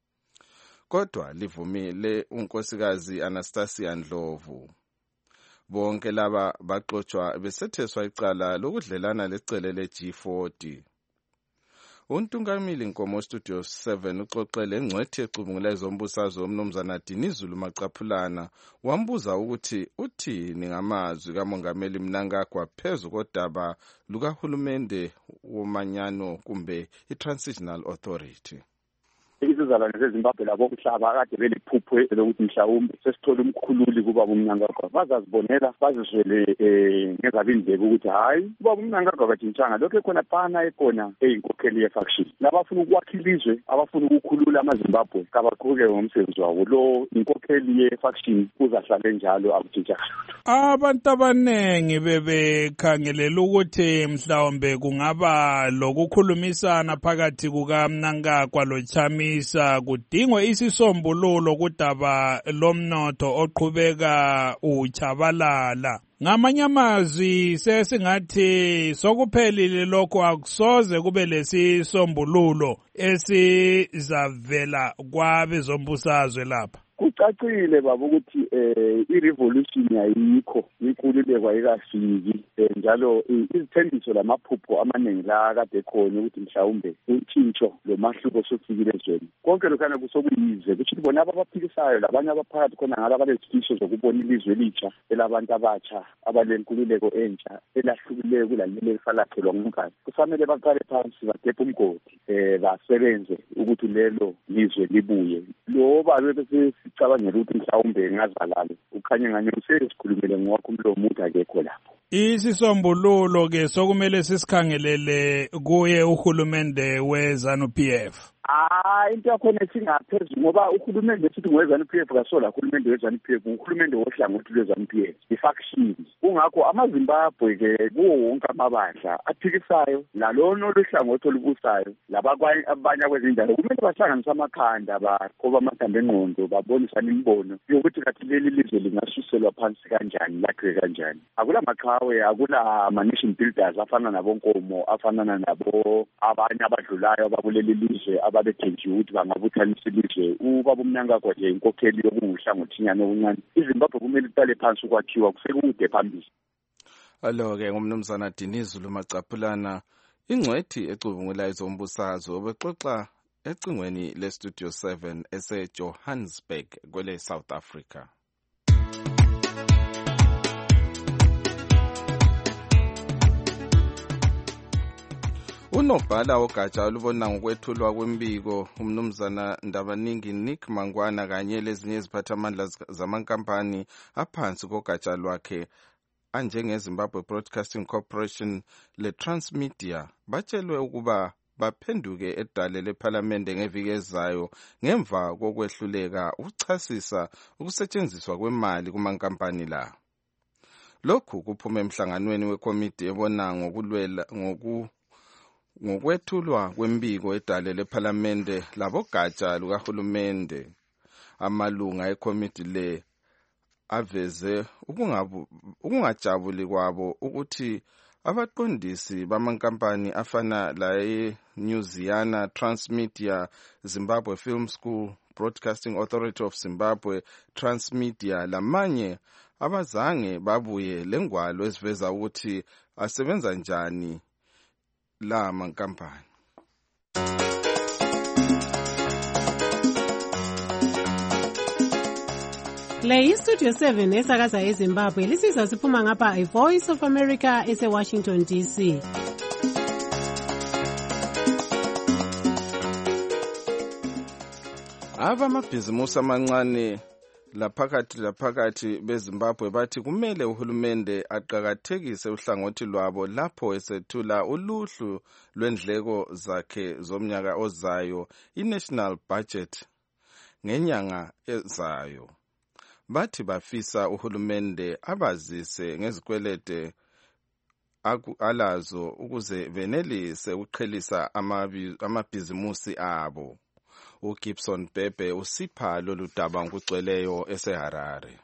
Kodwa livumile unkosikazi Anastasia Ndlovu. Bonke laba baxotshwa besetheswa icala lokudlelana lecele le-G forty. Untungamili Nkomo Studio seven uxoxele engcwethi ecubungula ezombusazwe umnumzana Dinizulu Macaphulana wambuza ukuthi uthini ngamazwi kamongameli Mnangagwa phezu kodaba lukahulumende womanyano kumbe i-Transitional Authority. Izizalwane zeZimbabwe labo umhlaba akade beliphuphwe lokuthi mhlawumbe sesithola umkhululi kuba uMnangagwa bazazibonela bazizwele eh ngezabindleke ukuthi hayi kuba uMnangagwa kajintshanga lokho ekhona phana ekhona eyinkokheli yefaction labafuna ukwakhilizwe abafuna ukukhulula amaZimbabwe kabaqhubeke ngomsebenzi wabo lo inkokheli yefaction uzahlale njalo akujintshanga. Abantu abanengi bebekhangelela ukuthi mhlawumbe kungaba lokukhulumisana phakathi kukaMnangagwa loChamisa kudingwe isisombululo kudaba lomnotho oqhubeka uchabalala. Ngamanye amazwi sesingathi sokuphelile lokho akusoze kube lesisombululo esizavela kwabezombusazwe lapha. Kucacile baba ukuthi eh i-revolution ayikho inkululeko ayikafiki njalo izithembiso lamaphupho amaningi la kade khona ukuthi mhlawumbe utshintsho lomahluko sofikile ezweni konke lokana kusokuyize ukuthi bona abaphikisayo labanye abaphakathi khona ngala balezifisho zokubona ilizwe elitsha elabantu abatsha abalenkululeko entsha elahlukileyo kulalelo elifalakhelwa ngumkhathi kufanele baqale phansi bagebhe umgodi eh basebenze ukuthi lelo lizwe libuye loba bese sicabangela ukuthi mhlawumbe ngazalala ukhanye ngane usesikhulumele ngowakho umlomo uthi akekho lapho. Isisombululo ke sokumele sisikhangelele kuye uhulumende we-ZANU-P F. Ah, into yakhona singaphezulu ngoba uhulumende sithi ngowe-ZANU-P F kasola uhulumende we-ZANU-P F uhulumende wohlangothi lwe-ZANU-P F i-faction. Kungakho amaZimbabwe ke kuwo wonke amabandla aphikisayo lalona oluhlangothi olubusayo labanye kwezindawo kumele bahlanganise amakhanda bakhoba amathambo engqondo babonisane imibono yokuthi kathi leli lizwe lingasuselwa phansi kanjani lakhe kanjani. Akula maqhawe, akula ama-nation builders afana nabonkomo afanana nabo abanye abadlulayo abakuleli lizwe ababethenjiwe ukuthi bangabuthanisa ilizwe. Ubaba uMnangagwa nje inkokheli yokunguhlangothiyana okuncane. iZimbabwe kumele iqale phansi ukwakhiwa kusekude phambili. Alo-ke ngumnumzana Dinizulu Macaphulana, ingcwethi ecubungula ezombusazwe obexoxa ecingweni le-Studio seven ese-Johannesburg kwele South Africa. Unobhala wogatsha olubona ngokwethulwa kwembiko umnumzana Ndabaningi Nick Mangwana kanye lezinye iziphathamandla zamankampani aphansi kogatsha lwakhe anjengeZimbabwe Broadcasting Corporation le-Transmedia batshelwe ukuba baphenduke edale lephalamende ngeviki ezayo ngemva kokwehluleka ukuchasisa ukusetshenziswa kwemali kumankampani la. Lokhu kuphume emhlanganweni wekomiti ebona ngokulwela ngoku ngokwethulwa kwembiko edale lephalamende labogatsha lukahulumende. Amalunga ekomiti le aveze ukungajabuli kwabo ukuthi abaqondisi bamankampani afana laye Newsiana, Transmedia, Zimbabwe Film School, Broadcasting Authority of Zimbabwe, Transmedia lamanye abazange babuye lengwalo eziveza ukuthi asebenza njani la mankampani. Le iStudio seven esakaza eZimbabwe lisizwa siphuma ngapha iVoice of America ese-Washington D C. Abamabhizimusi amancane laphakathi laphakathi beZimbabwe bathi kumele uhulumende aqakathekise uhlangothi lwabo lapho esethula uluhlu lwendleko zakhe zomnyaka ozayo i-national budget ngenyanga ezayo. Bathi bafisa uhulumende abazise ngezikwelede alazo ukuze benelise ukuqhelisa amabhizimusi abo. uGibson Bebe usipha lolu daba ngokugcweleyo eseHarare.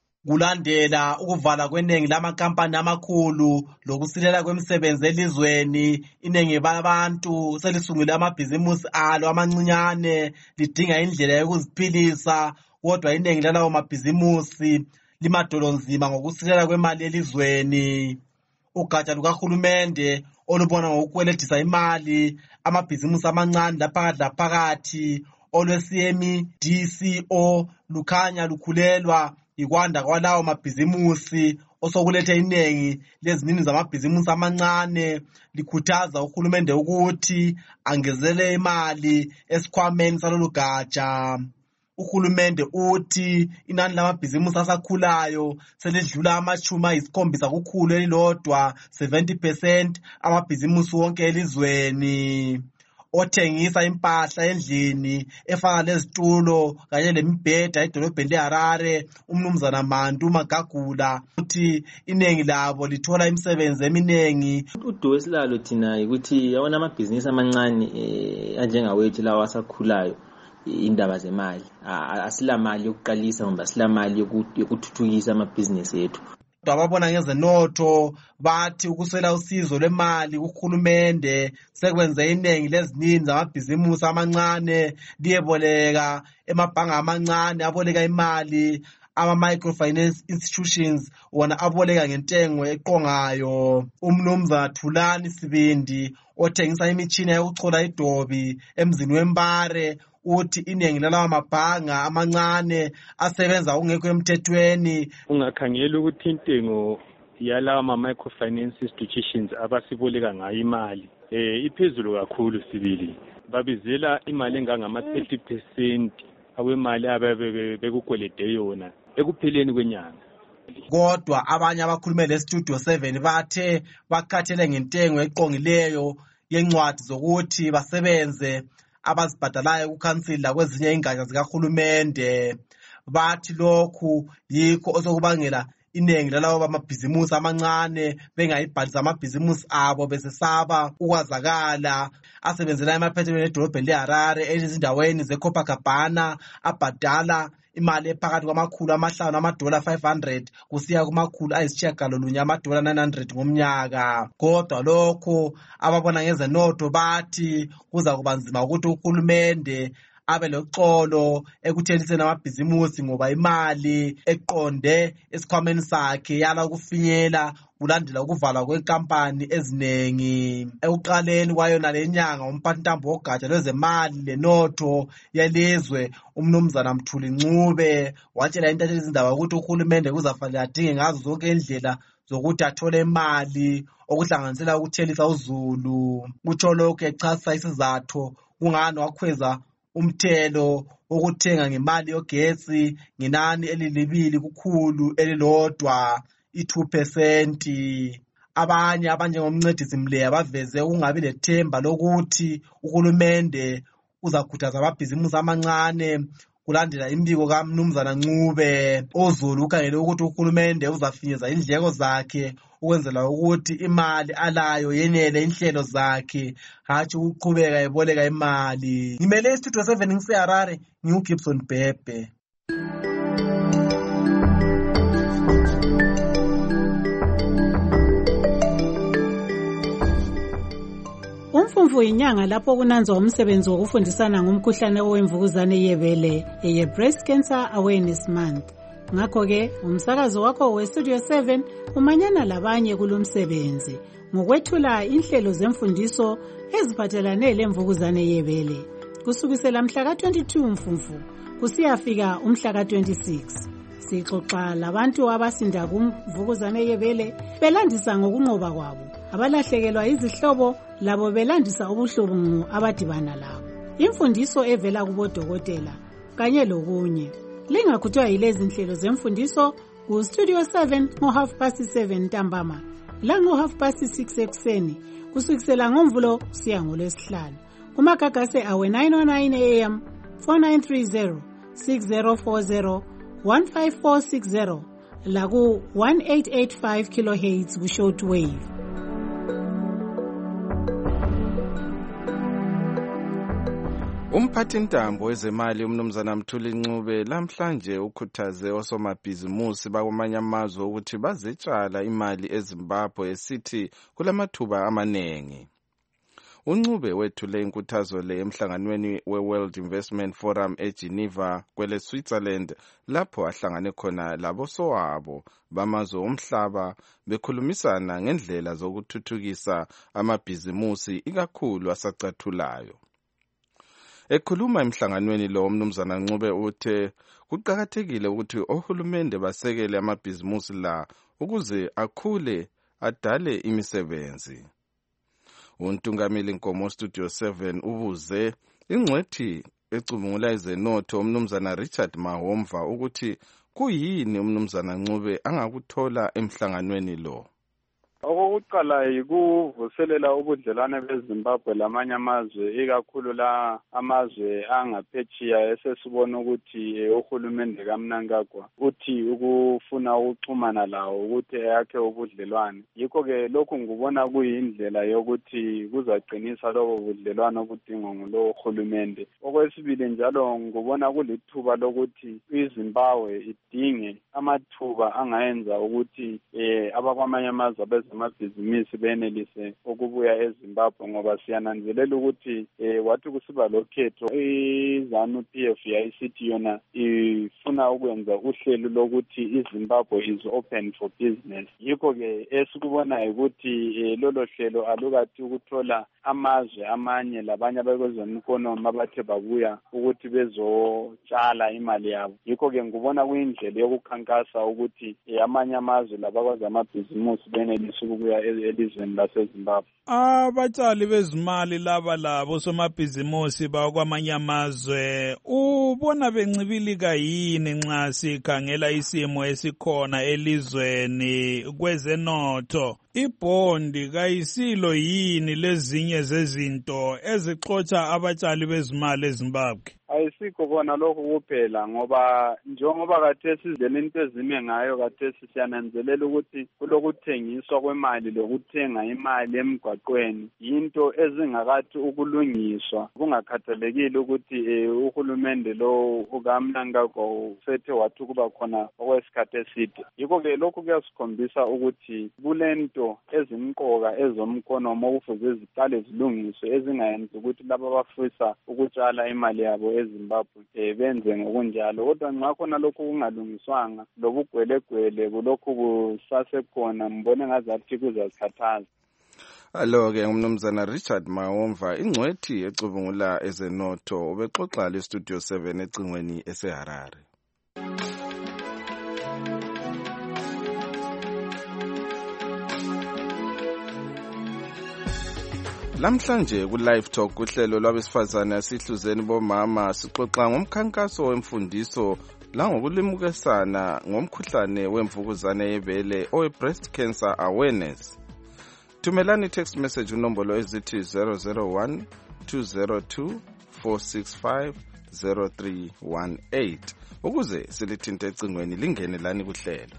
Kulandela ukuvala kweningi lamakampani amakhulu lokusilela kwemisebenzi elizweni, iningi labantu selisungule amabhizimusi alo amancinyane lidinga indlela yokuziphilisa, kodwa iningi lalawo mabhizimusi limadolonzima ngokusilela kwemali elizweni. Ugatsha lukahulumende olubona ngokukweletisa imali amabhizimusi amancane laphakathi laphakathi olwe-C M D C O lukhanya lukhulelwa ikwanda kwalawo mabhizimusi osokulethe iningi lezinini zamabhizimusi amancane, likhuthaza uhulumende ukuthi angezele imali esikhwameni salolu gatsha. Uhulumende uthi inani lamabhizimusi asakhulayo selidlula amachumi ayisikhombisa kukhulu elilodwa seventy percent amabhizimusi wonke elizweni. Othengisa impahla endlini efana lezitulo kanye lemibheda edolobheni leHarare umnumzana Mantu Magagula uthi iningi labo lithola imisebenzi eminingi. Uduwe silalo thina ukuthi yawona amabhizinisi amancane eh anjengawethu lawa asakhulayo indaba zemali asila mali yokuqalisa ngoba asila mali yokuthuthukisa amabhizinisi ethu. Ababona ngezenotho bathi ukuswela usizo lwemali kuhulumende sekwenze iningi lezinini zamabhizimusi amancane liyeboleka emabhanga amancane aboleka imali ama-microfinance institutions wona aboleka ngentengo eqongayo. Umnumzana Thulani Sibindi othengisa imitshina yokuchola idobi emzini weMbare uthi iningi lalawa mabhanga amancane asebenza ungekho emthethweni. Ungakhangela ukuthi intengo yalawa ma-microfinance institutions abasiboleka ngayo imali eh iphezulu kakhulu Sibili. Babizela imali engangama thirty percent awemali ababe bekukwelede yona ekupheleni kwenyanga. Kodwa abanye abakhulume leStudio seven bathe bakhathele ngentengo eqongileyo yencwadi zokuthi basebenze abazibhadalayo kukhansila kwezinye ingatsha zikahulumende. Bathi lokhu yikho osokubangela inengi lalawo bamabhizimusi amancane bengayibhalisa amabhizimusi abo besesaba ukwazakala. Asebenzela emaphethelweni edolobheni leHarare ezindaweni zeCopacabana abhadala imali ephakathi kwamakhulu amahlanu amadola five hundred kusiya kumakhulu ayisitshiyagalolunye amadola nine hundred ngomnyaka. Kodwa lokho ababona ngezenotho bathi kuza kuba nzima ukuthi uhulumende abe loxolo ekuthengiseni amabhizimusi ngoba imali eqonde esikhwameni sakhe yala ukufinyela kulandela ukuvalwa kwenkampani ezinengi. Ekuqaleni kwayona lenyanga umphathintambo wogatsha lwezemali lenotho yelizwe umnumzana Mthuli Ncube watshela intatheli izindaba ukuthi uhulumende kuzafanele adinge ngazo zonke indlela zokuthi athole imali okuhlanganisela ukuthelisa uzulu. Utsho lokhu echasisa isizathu kungani wakhweza umthelo okuthenga ngemali yogetsi ngenani elilibili kukhulu elilodwa i-two percent. Abanye abanjengomncedisi Mleya baveze ukungabi lethemba lokuthi uhulumende uzakhuthaza amabhizimusi amancane kulandela imbiko kaMnumzana Ncube. Uzulu ukhangele ukuthi uhulumende uzafinyeza indleko zakhe ukwenzela ukuthi imali alayo yenele inhlelo zakhe hatshi ukuqhubeka eboleka imali. Ngimele iStudio seven ngiseHarare ngiuGibson Bhebhe. Umfumfu inyanga lapho kunanzwa umsebenzi wokufundisana ngomkhuhlane owemvukuzane yebele eye Breast Cancer Awareness Month. Ngakho ke umsakazo wakho weStudio seven umanyana labanye kulomsebenzi ngokwethula inhlelo zemfundiso eziphathelane lemvukuzane yebele kusukisela mhla ka twenty-two Mfumfu kusiyafika umhla ka twenty-six. Sixoxa labantu abasinda kumvukuzane yebele belandisa ngokunqoba kwabo, abalahlekelwa izihlobo labo belandisa ubuhlungu abadibana labo. Imfundiso evela kubodokotela kanye lokunye. Lingakhuthwa yilezi inhlelo zemfundiso ku Studio seven ngo half past seven ntambama la ngo half past six ekuseni kusukisela ngomvulo siya ngolwesihlanu. Kumagagase awe nine oh nine A M, four nine three zero, six zero four zero, one five four six zero la ku one eight eight five kilohertz ku shortwave. Umphathintambo wezemali umnumzana Mthuli Ncube lamhlanje ukhuthaze osomabhizimusi bakwamanye amazwe ukuthi bazetshala imali eZimbabwe esithi kulamathuba amanengi. UNcube wethule inkuthazo le emhlanganweni we-World Investment Forum eGeneva kwele Switzerland lapho ahlangane khona labosowabo bamazwe omhlaba bekhulumisana ngendlela zokuthuthukisa amabhizimusi ikakhulu asacathulayo. Ekhuluma emhlanganweni lo umnumzana Ncube uthe kuqakathekile ukuthi ohulumende basekele amabhizimusi la ukuze akhule adale imisebenzi. Untungameli Nkomo Studio seven ubuze ingcwethi ecubungula izenotho umnumzana Richard Mahomva ukuthi kuyini umnumzana Ncube angakuthola emhlanganweni lo. Okokuqala yikuvuselela ubudlelwane beZimbabwe lamanye amazwe ikakhulu la amazwe angaphetshiya esesibona ukuthi uhulumende kaMnangagwa uthi ukufuna ukuxhumana lawo ukuthi yakhe ubudlelwane. Yikho ke lokhu ngubona kuyindlela yokuthi kuzaqinisa lobo budlelwane obudingwa ngulo uhulumende. Okwesibili njalo ngubona kulithuba lokuthi iZimbabwe idinge amathuba angayenza ukuthi eh abakwamanye amazwe amabhizinisi benelise ukubuya eZimbabwe ngoba siyananzelela ukuthi eh wathi kusiba lokhetho iZanu P F yayisithi yona ifuna ukwenza uhlelo lokuthi iZimbabwe is open for business. Yikho ke esikubona ukuthi lolo hlelo alukathi ukuthola amazwe amanye labanye abekwezemikonomi abathe babuya ukuthi bezotshala imali yabo. Yikho ke ngubona kuyindlela yokukhankasa ukuthi amanye amazwe labakwazi amabhizinisi benelise ukubuya iyenzeka elizweni laseZimbabwe. Abatshali bezimali laba labo somabhizimusi bakwamanye amazwe ubona bencibilika yini nxa sikhangela isimo esikhona elizweni kwezenotho? Ibhondi kayisilo yini lezinye zezinto ezixotsha abatshali bezimali eZimbabwe? Ayisikho kona lokho kuphela ngoba njengoba kathesi izindlela into ezime ngayo kathesi siyananzelela ukuthi kulokuthengiswa kwemali lokuthenga imali emgwaqweni yinto ezingakathi ukulungiswa kungakhathalekile ukuthi uhulumende lo ukaMnangagwa usethe wathi kuba khona okwesikhathi eside. Yikho-ke lokhu kuyasikhombisa ukuthi kulento ezimqoka ezomkhonomo okufuze ziqale zilungiswe ezingayenzi ukuthi laba abafisa ukutshala imali yabo eZimbabwe eh, benze ngokunjalo. Kodwa nxa khona lokhu kungalungiswanga lobugwelegwele kulokhu kusasekhona mbone ngazathi kuzazikhathaza. Alo-ke umnumzana Richard Mawomva ingcwethi ecubungula ezenotho ubexoxa le Studio seven ecingweni eseHarare. Lamhlanje ku Live Talk uhlelo lwabesifazane asihluzeni bomama sixoxa ngomkhankaso wemfundiso la ngokulimukisana ngomkhuhlane wemvukuzane yebele owe breast cancer awareness. Thumelani text message unombolo ezithi zero zero one two zero two four six five zero three one eight ukuze silithinte ecingweni lingene lani kuhlelo.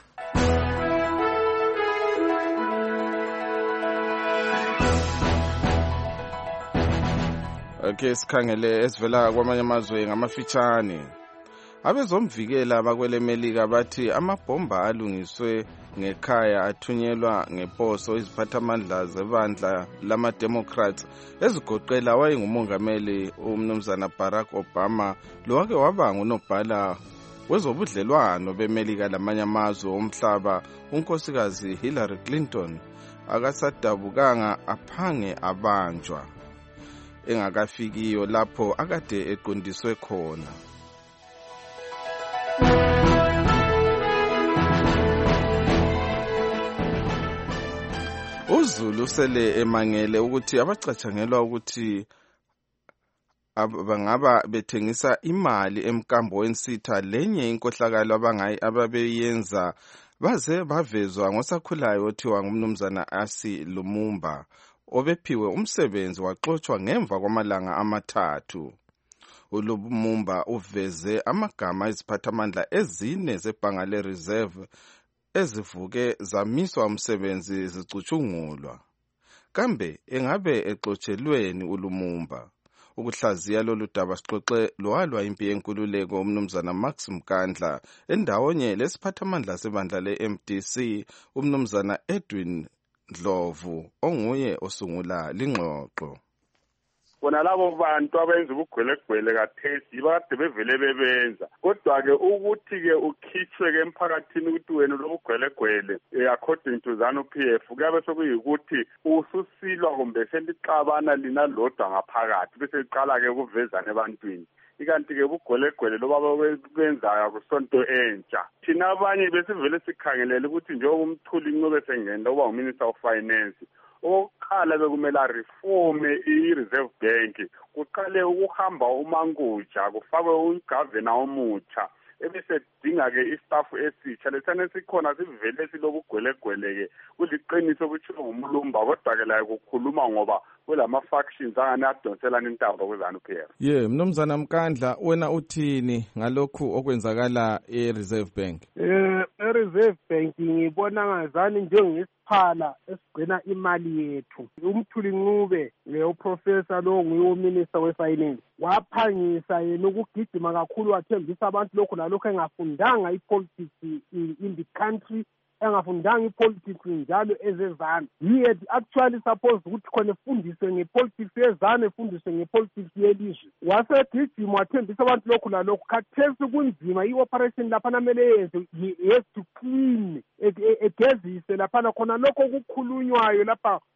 Okay, sikhangele esivela kwamanye amazwe ngamafitshane. Abezomvikela bakwele Melika bathi amabhomba alungiswe ngekhaya athunyelwa ngeposo iziphathamandla zebandla lama-Democrats ezigoqela wayengumongameli umnumzana Barack Obama lowake waba ngunobhala wezobudlelwano beMelika lamanye amazwe omhlaba unkosikazi Hillary Clinton akasadabukanga aphange abanjwa engakafikiyo lapho akade eqondiswe khona. uZulu sele emangele ukuthi abacatshangelwa ukuthi bangaba bethengisa imali emkambo wensitha lenye inkohlakalo abangayi ababeyenza baze bavezwa ngosakhulayo othiwa ngumnumzana Asi Lumumba obephiwe umsebenzi waxoxwa ngemva kwamalanga amathathu. uLumumba uveze amagama eziphathamandla ezine zebhanga le-reserve ezivuke zamiswa umsebenzi zicutshungulwa. Kambe engabe exotshelweni uLumumba? Ukuhlaziya lolu daba sixoxe lowalwa impi yenkululeko umnumzana Max Mkandla endawonye lesiphathamandla sebandla le-M D C umnumzana Edwin Ndlovu onguye osungula lingxoxo. Bona labo bantu abenza ubugwelegwele kathesi bakade bevele bebenza kodwa-ke ukuthi-ke ukhitshwe-ke emphakathini ukuthi wena lobugwelegwele according to ZANU-P F kuyabe sekuyikuthi ususilwa kumbe selixabana lina lodwa ngaphakathi bese liqala-ke ukuvezana ebantwini. Ikanti-ke ubugwelegwele loba benzayo akusonto entsha. Thina abanye besivele sikhangelele ukuthi njengoba umthuli Ncube sengena uba uMinister of Finance oqala bekumela reforme i-Reserve Bank kuqale ukuhamba umanguja kufakwe ugavana omutsha ebese dinga-ke istaff esitsha lesane sikhona sivele silobugwelegwele-ke kuliqiniso kuthiwa ngumlumba kodwa-ke laye kukhuluma ngoba kulama-factions angane adonselana intaba kwe-ZANU-P F. Ye mnumzana Mkandla wena uthini ngalokhu okwenzakala e-Reserve Bank? Eh e-Reserve Bank ngibona ngazani njengesiphala esigcina imali yethu. Umthuli Ncube uprofessor lo nguye uminister we-finance waphangisa yena ukugijima kakhulu wathembisa abantu lokho nalokho engafundanga i-politics in the country engafundanga ipolitics njalo ezezana. He had actually supposed ukuthi khona efundiswe ngepolitics yezana efundiswe ngepolitics yelizwe. Wasegijima wathembisa abantu lokho nalokho khathesi kunzima i-operation lapha namele yenze he has to clean egezise lapha khona lokho kukhulunywayo lapha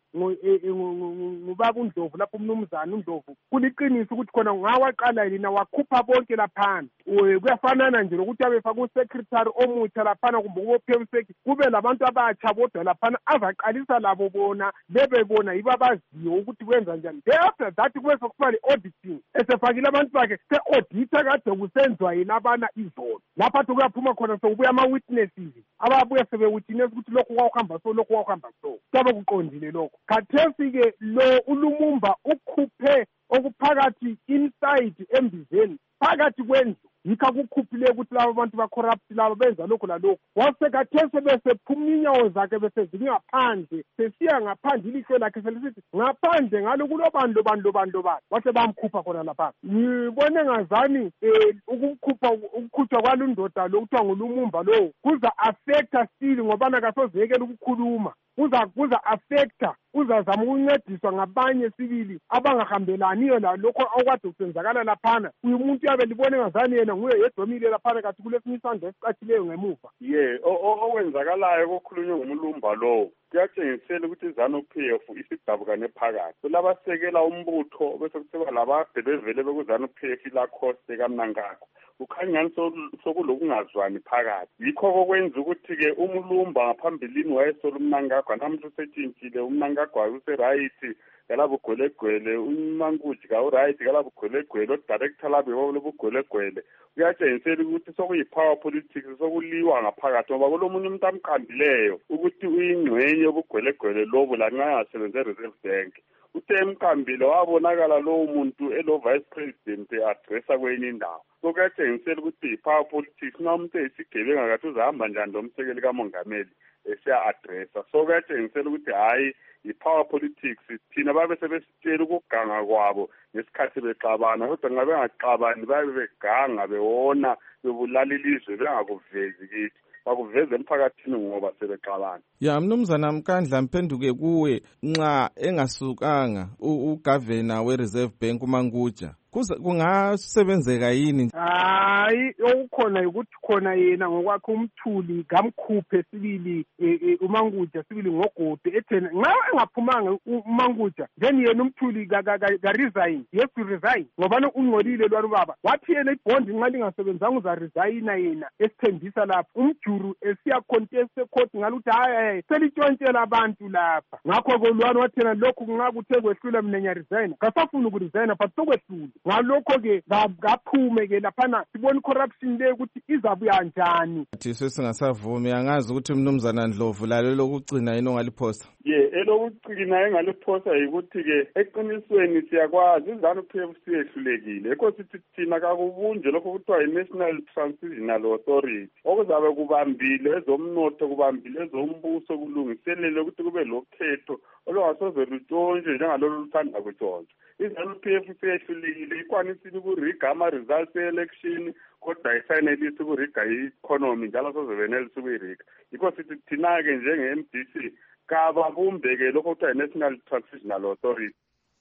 ngubaba uNdlovu lapho umnumzana uNdlovu kuliqiniso ukuthi khona ngawaqala yena wakhupha bonke laphana kuyafanana nje lokuthi abefaka usecretary omutsha laphana kumbe kubophemiseki kube labantu abatsha bodwa laphana azaqalisa labo bona bebebona yibo abaziyo ukuthi kwenza njani. After that kube sokuba le-auditing esefakile abantu bakhe se-audita kade kusenziwa yena abana izolo lapha athi kuyaphuma khona sokubuya ama-witnesses ababuya sebewitness ukuthi lokhu kwawuhamba so lokhu kwawuhamba so kuyabe kuqondile lokho. Khathesi-ke lo uLumumba ukhuphe okuphakathi inside embizeni phakathi kwendlu yikho akukhuphile ukuthi laba bantu ba-corrupt laba benza lokhu lalokhu wasekathese besephuma inyawo zakhe besezili ngaphandle sesiya ngaphandle ilihlo lakhe selisithi ngaphandle ngalo kulobani lobani lobani lobani wase bamkhupha khona lapha. Ngibone ngazani um ukukhupha ukukhutshwa kwalo ndoda lo kuthiwa nguLumumba lowo kuza affecta still ngobana kasozekela ukukhuluma kuza kuza affecta uzazama ukuncediswa ngabanye sibili abangahambelaniyo lalokho okwade kusenzakala laphana. Uyu muntu yabe libone ngazani yena nguye yedomile laphana kathi kulesinye isandla esicatshileyo ngemuva. ye okwenzakalayo kokhulunywe ngumlumba lowo kuyatshengisela ukuthi iZANU-P F isidabukane phakathi kulabasekela umbutho bese kuthiwa labade bevele bekuzANU-P F ilakhoste kaMnangagwa kukhanyani sokulokungazwani phakathi. Yikho kokwenza ukuthi-ke umlumba ngaphambilini wayesola uMnangagwa namuntu usetshintshile uMnangagwa userayithi kalabugwelegwele uMankuji kawurayithi kalabugwelegwele odirector labo lobugwelegwele kuyatshengisela ukuthi sokuyi-power politics sokuliwa ngaphakathi ngoba kulomunye umuntu amqambileyo ukuthi uyingxenye yobugwelegwele lobo lanxa engasebenze e-Reserve Bank. Uthe emqambile wabonakala lowo muntu elo-vice president e-adressa kwenye indawo. So kuyatshengisela ukuthi i-power politics noma umuntu eyisigebenga kathi uzahamba njani lo msekeli kamongameli esiya-adressa. So kuyatshengisela ukuthi hhayi i-power politics thina babe sebesitshela ukuganga kwabo ngesikhathi bexabana kodwa ngabe bengaxabani babe beganga bewona bebulala ilizwe bengakuvezi kithi bakuveze emphakathini ngoba sebexabana. Ya mnumzana Mkandla mphenduke kuwe nxa engasukanga ugavana we-Reserve Bank uManguja kungasebenzeka yini? Hayi okukhona ukuthi khona yena ngokwakhe umthuli ngamkhuphe sibili uManguja sibili ngogode ethena nxa engaphumanga uManguja then yena umthuli ka resign yes to resign ngoba ungcolile lwalo baba wathi yena ibond nxa lingasebenzanga uza resign yena esithembisa lapha umjuru esiya contest court ngaluthi hayi selitshontshela abantu lapha ngakho kolwana wathena lokhu ngakuthe kwehlula mina nya resign kasafuna ukuresign but sokwehlula ngalokho-ke ngaphume-ke laphana sibona i-corruption le ukuthi izabuya njani. Thi sesingasavumi angazi ukuthi mnumzana Ndlovu lalo lokugcina yini ongaliphosta. ye elokugcina engaliphosta yikuthi-ke eqinisweni siyakwazi iZANU-P F siyehlulekile ekho sithi thina kakubunje lokho kuthiwa i-National Transitional Authority okuzabe kubambile ezomnotho kubambile ezombuso kulungiselele ukuthi kube lokhetho olungasoze lutshontshwe njengalolu luthanda kutshontshwa. iZANU-P F siyehlulekile ikwanisile ukuriga ama-results e-election kodwa isayinelisi ukuriga i-economy njalo sozebenelisa ukuyiriga. Yikho sithi thina-ke njenge-M D C kababumbeke lokho kuthiwa i-National Transitional Authority.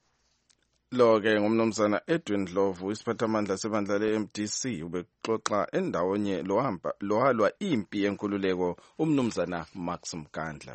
Lo-ke ngumnumzana Edwin Ndlovu isiphathamandla sebandla le-M D C ubexoxa endawonye lohamba lohalwa impi yenkululeko umnumzana Max Mkandla.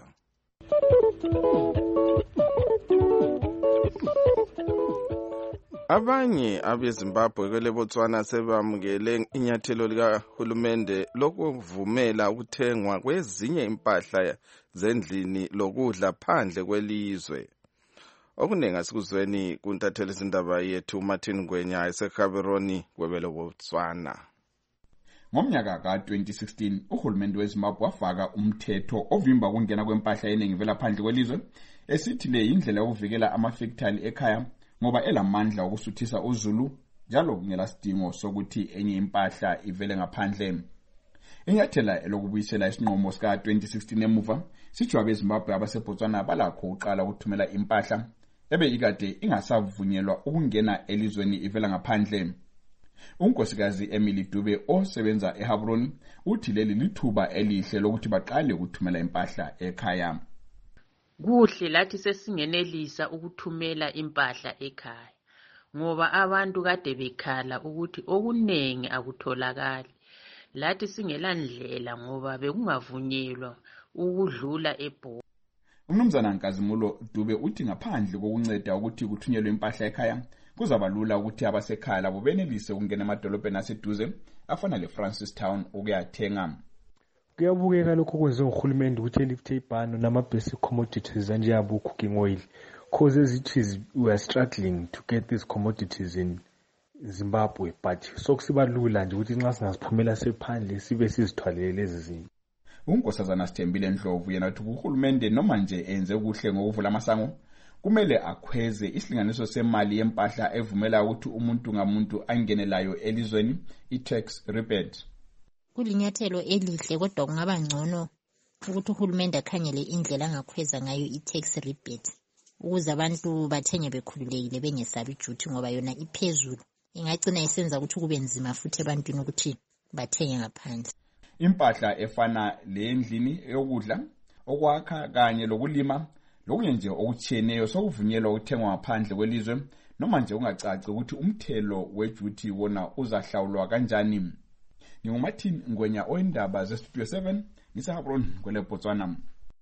Abanye abeZimbabwe kwele Botswana sebamukele inyathelo likahulumende lokuvumela ukuthengwa kwezinye impahla zendlini lokudla phandle kwelizwe. Okuningi asikuzweni kuntatheli izindaba yethu Martin Ngwenya eseKaberoni kwebele Botswana. Ngomnyaka ka twenty sixteen uhulumende weZimbabwe wafaka umthetho ovimba ukungena kwempahla eningi vela phandle kwelizwe esithi le indlela yokuvikela amafactory ekhaya ngoba elamandla okusuthisa uZulu njalo ngelasidingo sokuthi enye impahla ivele ngaphandle. Inyathela elokubuyisela isinqumo sika twenty sixteen emuva sijwa abeZimbabwe abaseBotswana balakho uqala ukuthumela impahla ebe ikade ingasavunyelwa ukungena elizweni ivela ngaphandle. Unkosikazi Emily Dube osebenza eHabroni uthi leli lithuba elihle lokuthi baqale ukuthumela impahla ekhaya. Kuhle lathi sesingenelisa ukuthumela impahla ekhaya ngoba abantu kade bekhala ukuthi okunengi akutholakali. Lathi singelandlela ngoba bekungavunyelwa ukudlula eBho. Umnumzana Nkazimulo Dube uthi ngaphandle kokunceda ukuthi kuthunyelwe impahla ekhaya kuzaba lula ukuthi abasekhaya labo benelise ukungena emadolobheni aseduze afana leFrancis Town ukuyathenga. Kuyabukeka lokho kwenziwa nguhulumende ukuthi elifte ibhano nama-basic commodities anjengabo cooking oil, cause as it is we are struggling to get these commodities in Zimbabwe, but sokusiba lula nje ukuthi nxa singaziphumela sephandle sibe sizithwalele lezi zinto. uNkosazana Sithembile Ndlovu yena uthi uhulumende noma nje enze kuhle ngokuvula amasango kumele akhweze isilinganiso semali yempahla evumela ukuthi umuntu ngamuntu angenelayo elizweni i-tax rebate. Kulinyathelo elihle kodwa kungaba ngcono ukuthi uhulumende akhangele indlela angakhweza ngayo i-tax rebate ukuze abantu bathenge bekhululekile bengesabi ijuthi ngoba yona iphezulu ingagcina isenza ukuthi kube nzima futhi ebantwini ukuthi bathenge ngaphandle. Impahla efana lendlini eyokudla okwakha kanye lokulima lokunye nje okutshiyeneyo sokuvunyelwa ukuthengwa ngaphandle kwelizwe noma nje ungacaci ukuthi umthelo wejuthi wona uzahlawulwa kanjani. NginguMartin Ngwenya oyindaba zeStudio seven ngiseHabron kwele Botswana.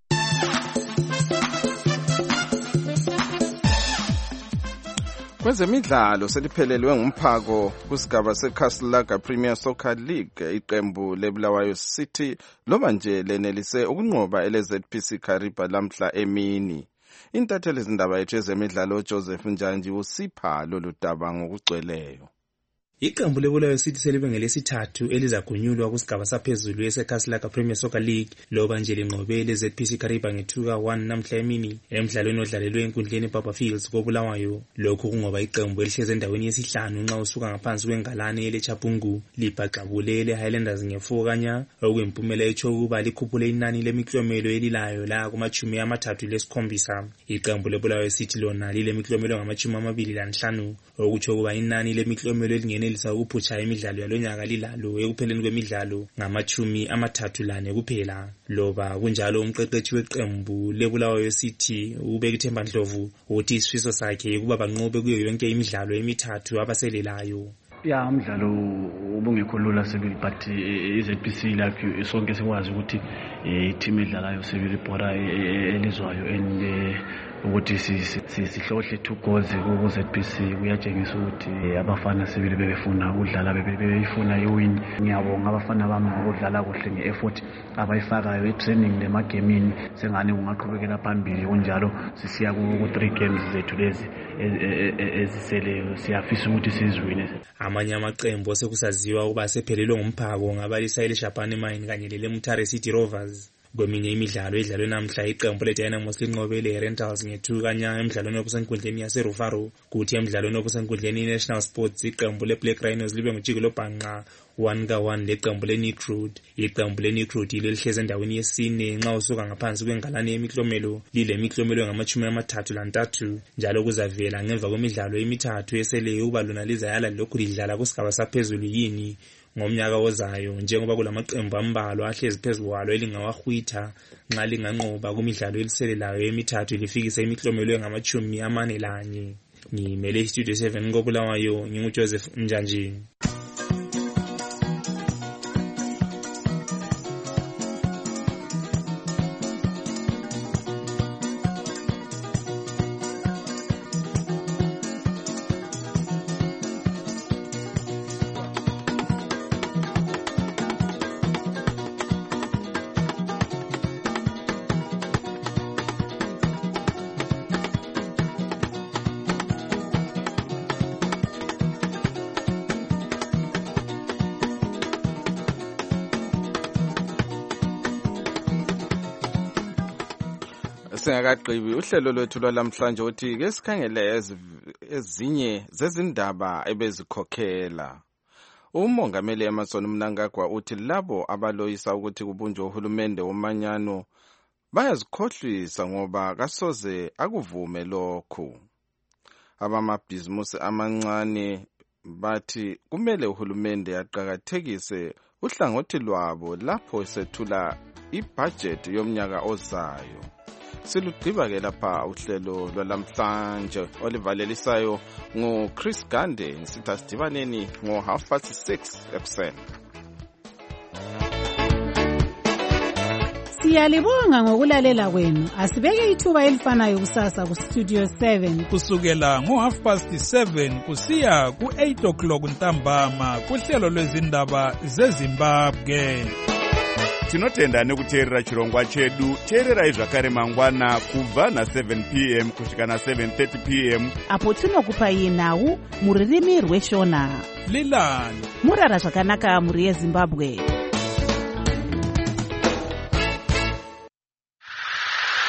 Kwezemidlalo seliphelelwe ngumphako kusigaba seCastle Premier Soccer League. Iqembu leBulawayo City loba nje lenelise ukunqoba ele-Z P C Kariba lamhla emini. Intatheli izindaba yethu ezemidlalo Joseph Njanji usipha lolu daba ngokugcweleyo. Iqembu leBulawayo City selibe ngelesithathu elizagonyulwa kusigaba saphezulu eseCastle Premier Soccer League loba nje linqobele Z P C Kariba ngethuka one namhla emini emidlalweni odlalelwe enkundleni eBaba Fields koBulawayo. Lokhu kungoba iqembu elihleze endaweni yesihlanu nxa usuka ngaphansi kwengalane leChapungu libhaqabule leHighlanders ngefour kanya okuyimphumela etsho ukuba likhuphule inani lemiklomelo elilayo la kumachumi amathathu lesikhombisa. Iqembu leBulawayo City lona lilemiklomelo ngamachumi amabili lanhlanu okutsho ukuba inani lemiklomelo elingene lisa ukuphutsha imidlalo yalonyaka lilalo ekupheleni kwemidlalo ngamachumi amathathu lane kuphela. Loba kunjalo umqeqeshi weqembu leBulawayo City ubeka ithemba Ndlovu uthi isifiso sakhe kuba banqobe kuyo yonke imidlalo emithathu abaselelayo. Ya umdlalo ubungekho lula sebili but i-Z P C lapho sonke sikwazi ukuthi i-team edlalayo sebili ibhora elizwayo and ukuthi sihlohle two goals ku Z P C kuyatshengisa ukuthi abafana sebili bebefuna ukudlala bebefuna iwin. Ngiyabonga abafana bami ngokudlala kuhle nge-effort abayifakayo e-training nemagemini sengane kungaqhubekela phambili kunjalo sisiya ku-three games zethu lezi eziseleyo siyafisa ukuthi siziwine. Amanye amaqembu sekusaziwa ukuba sephelelwe ngumphako ngabalisa leShapane Mine kanye leMutare City Rovers. Kweminye imidlalo edlalwe namhla iqembu leDynamos linqobele iRentals ngethu kanya emidlalweni okusenkundleni yaseRufaro kuthi emidlalweni okusenkundleni iNational Sports iqembu leBlack Rhinos libe ngujikelo bhanqa one ka one leqembu leNicruit. Iqembu leNicruit lelihleze endaweni yesine nxa usuka ngaphansi kwengalane yemiklomelo lile miklomelo ngamachumi amathathu lantathu njalo kuzavela ngemva kwemidlalo emithathu eseleyo ukuba lona lizayala lokhu lidlala kusigaba saphezulu yini ngomnyaka ozayo njengoba kulamaqembu ambalwa ahlezi phezulu kwalo elingawahwitha nxa linganqoba kumidlalo eliselelayo emithathu lifikisa imiklomelo ngamachumi amane lanye. Ngimele iStudio seven koBulawayo nginguJoseph Njanji. Singakaqhibi uhlelo lwethu lwalamhlanje uthi ke sikhangele ezinye zezindaba ebezikhokhela. Umongameli Emmerson Mnangagwa uthi labo abaloyisa ukuthi kubunjwe uhulumende womanyano bayazikhohlisa ngoba kasoze akuvume lokhu. Abamabhizimusi amancane bathi kumele uhulumende aqhakathekise uhlangothi lwabo lapho sethula ibudget yomnyaka ozayo. Silugqiba ke lapha uhlelo lwalamhlanje olivalelisayo ngoChris Gande ngisitha sidibaneni ngo half past six ekuseni. Siyalibonga ngokulalela kwenu. Asibeke ithuba elifanayo kusasa ku Studio seven kusukela ngo half past seven kusiya ku eight o'clock ntambama kuhlelo lwezindaba zeZimbabwe. Tinotenda nekuteerera chirongwa chedu. Teererai zvakare mangwana kubva na seven p m kusvika na seven thirty p m apo tinokupai nhau muririmi rweshona. Lilani murara zvakanaka muri yeZimbabwe.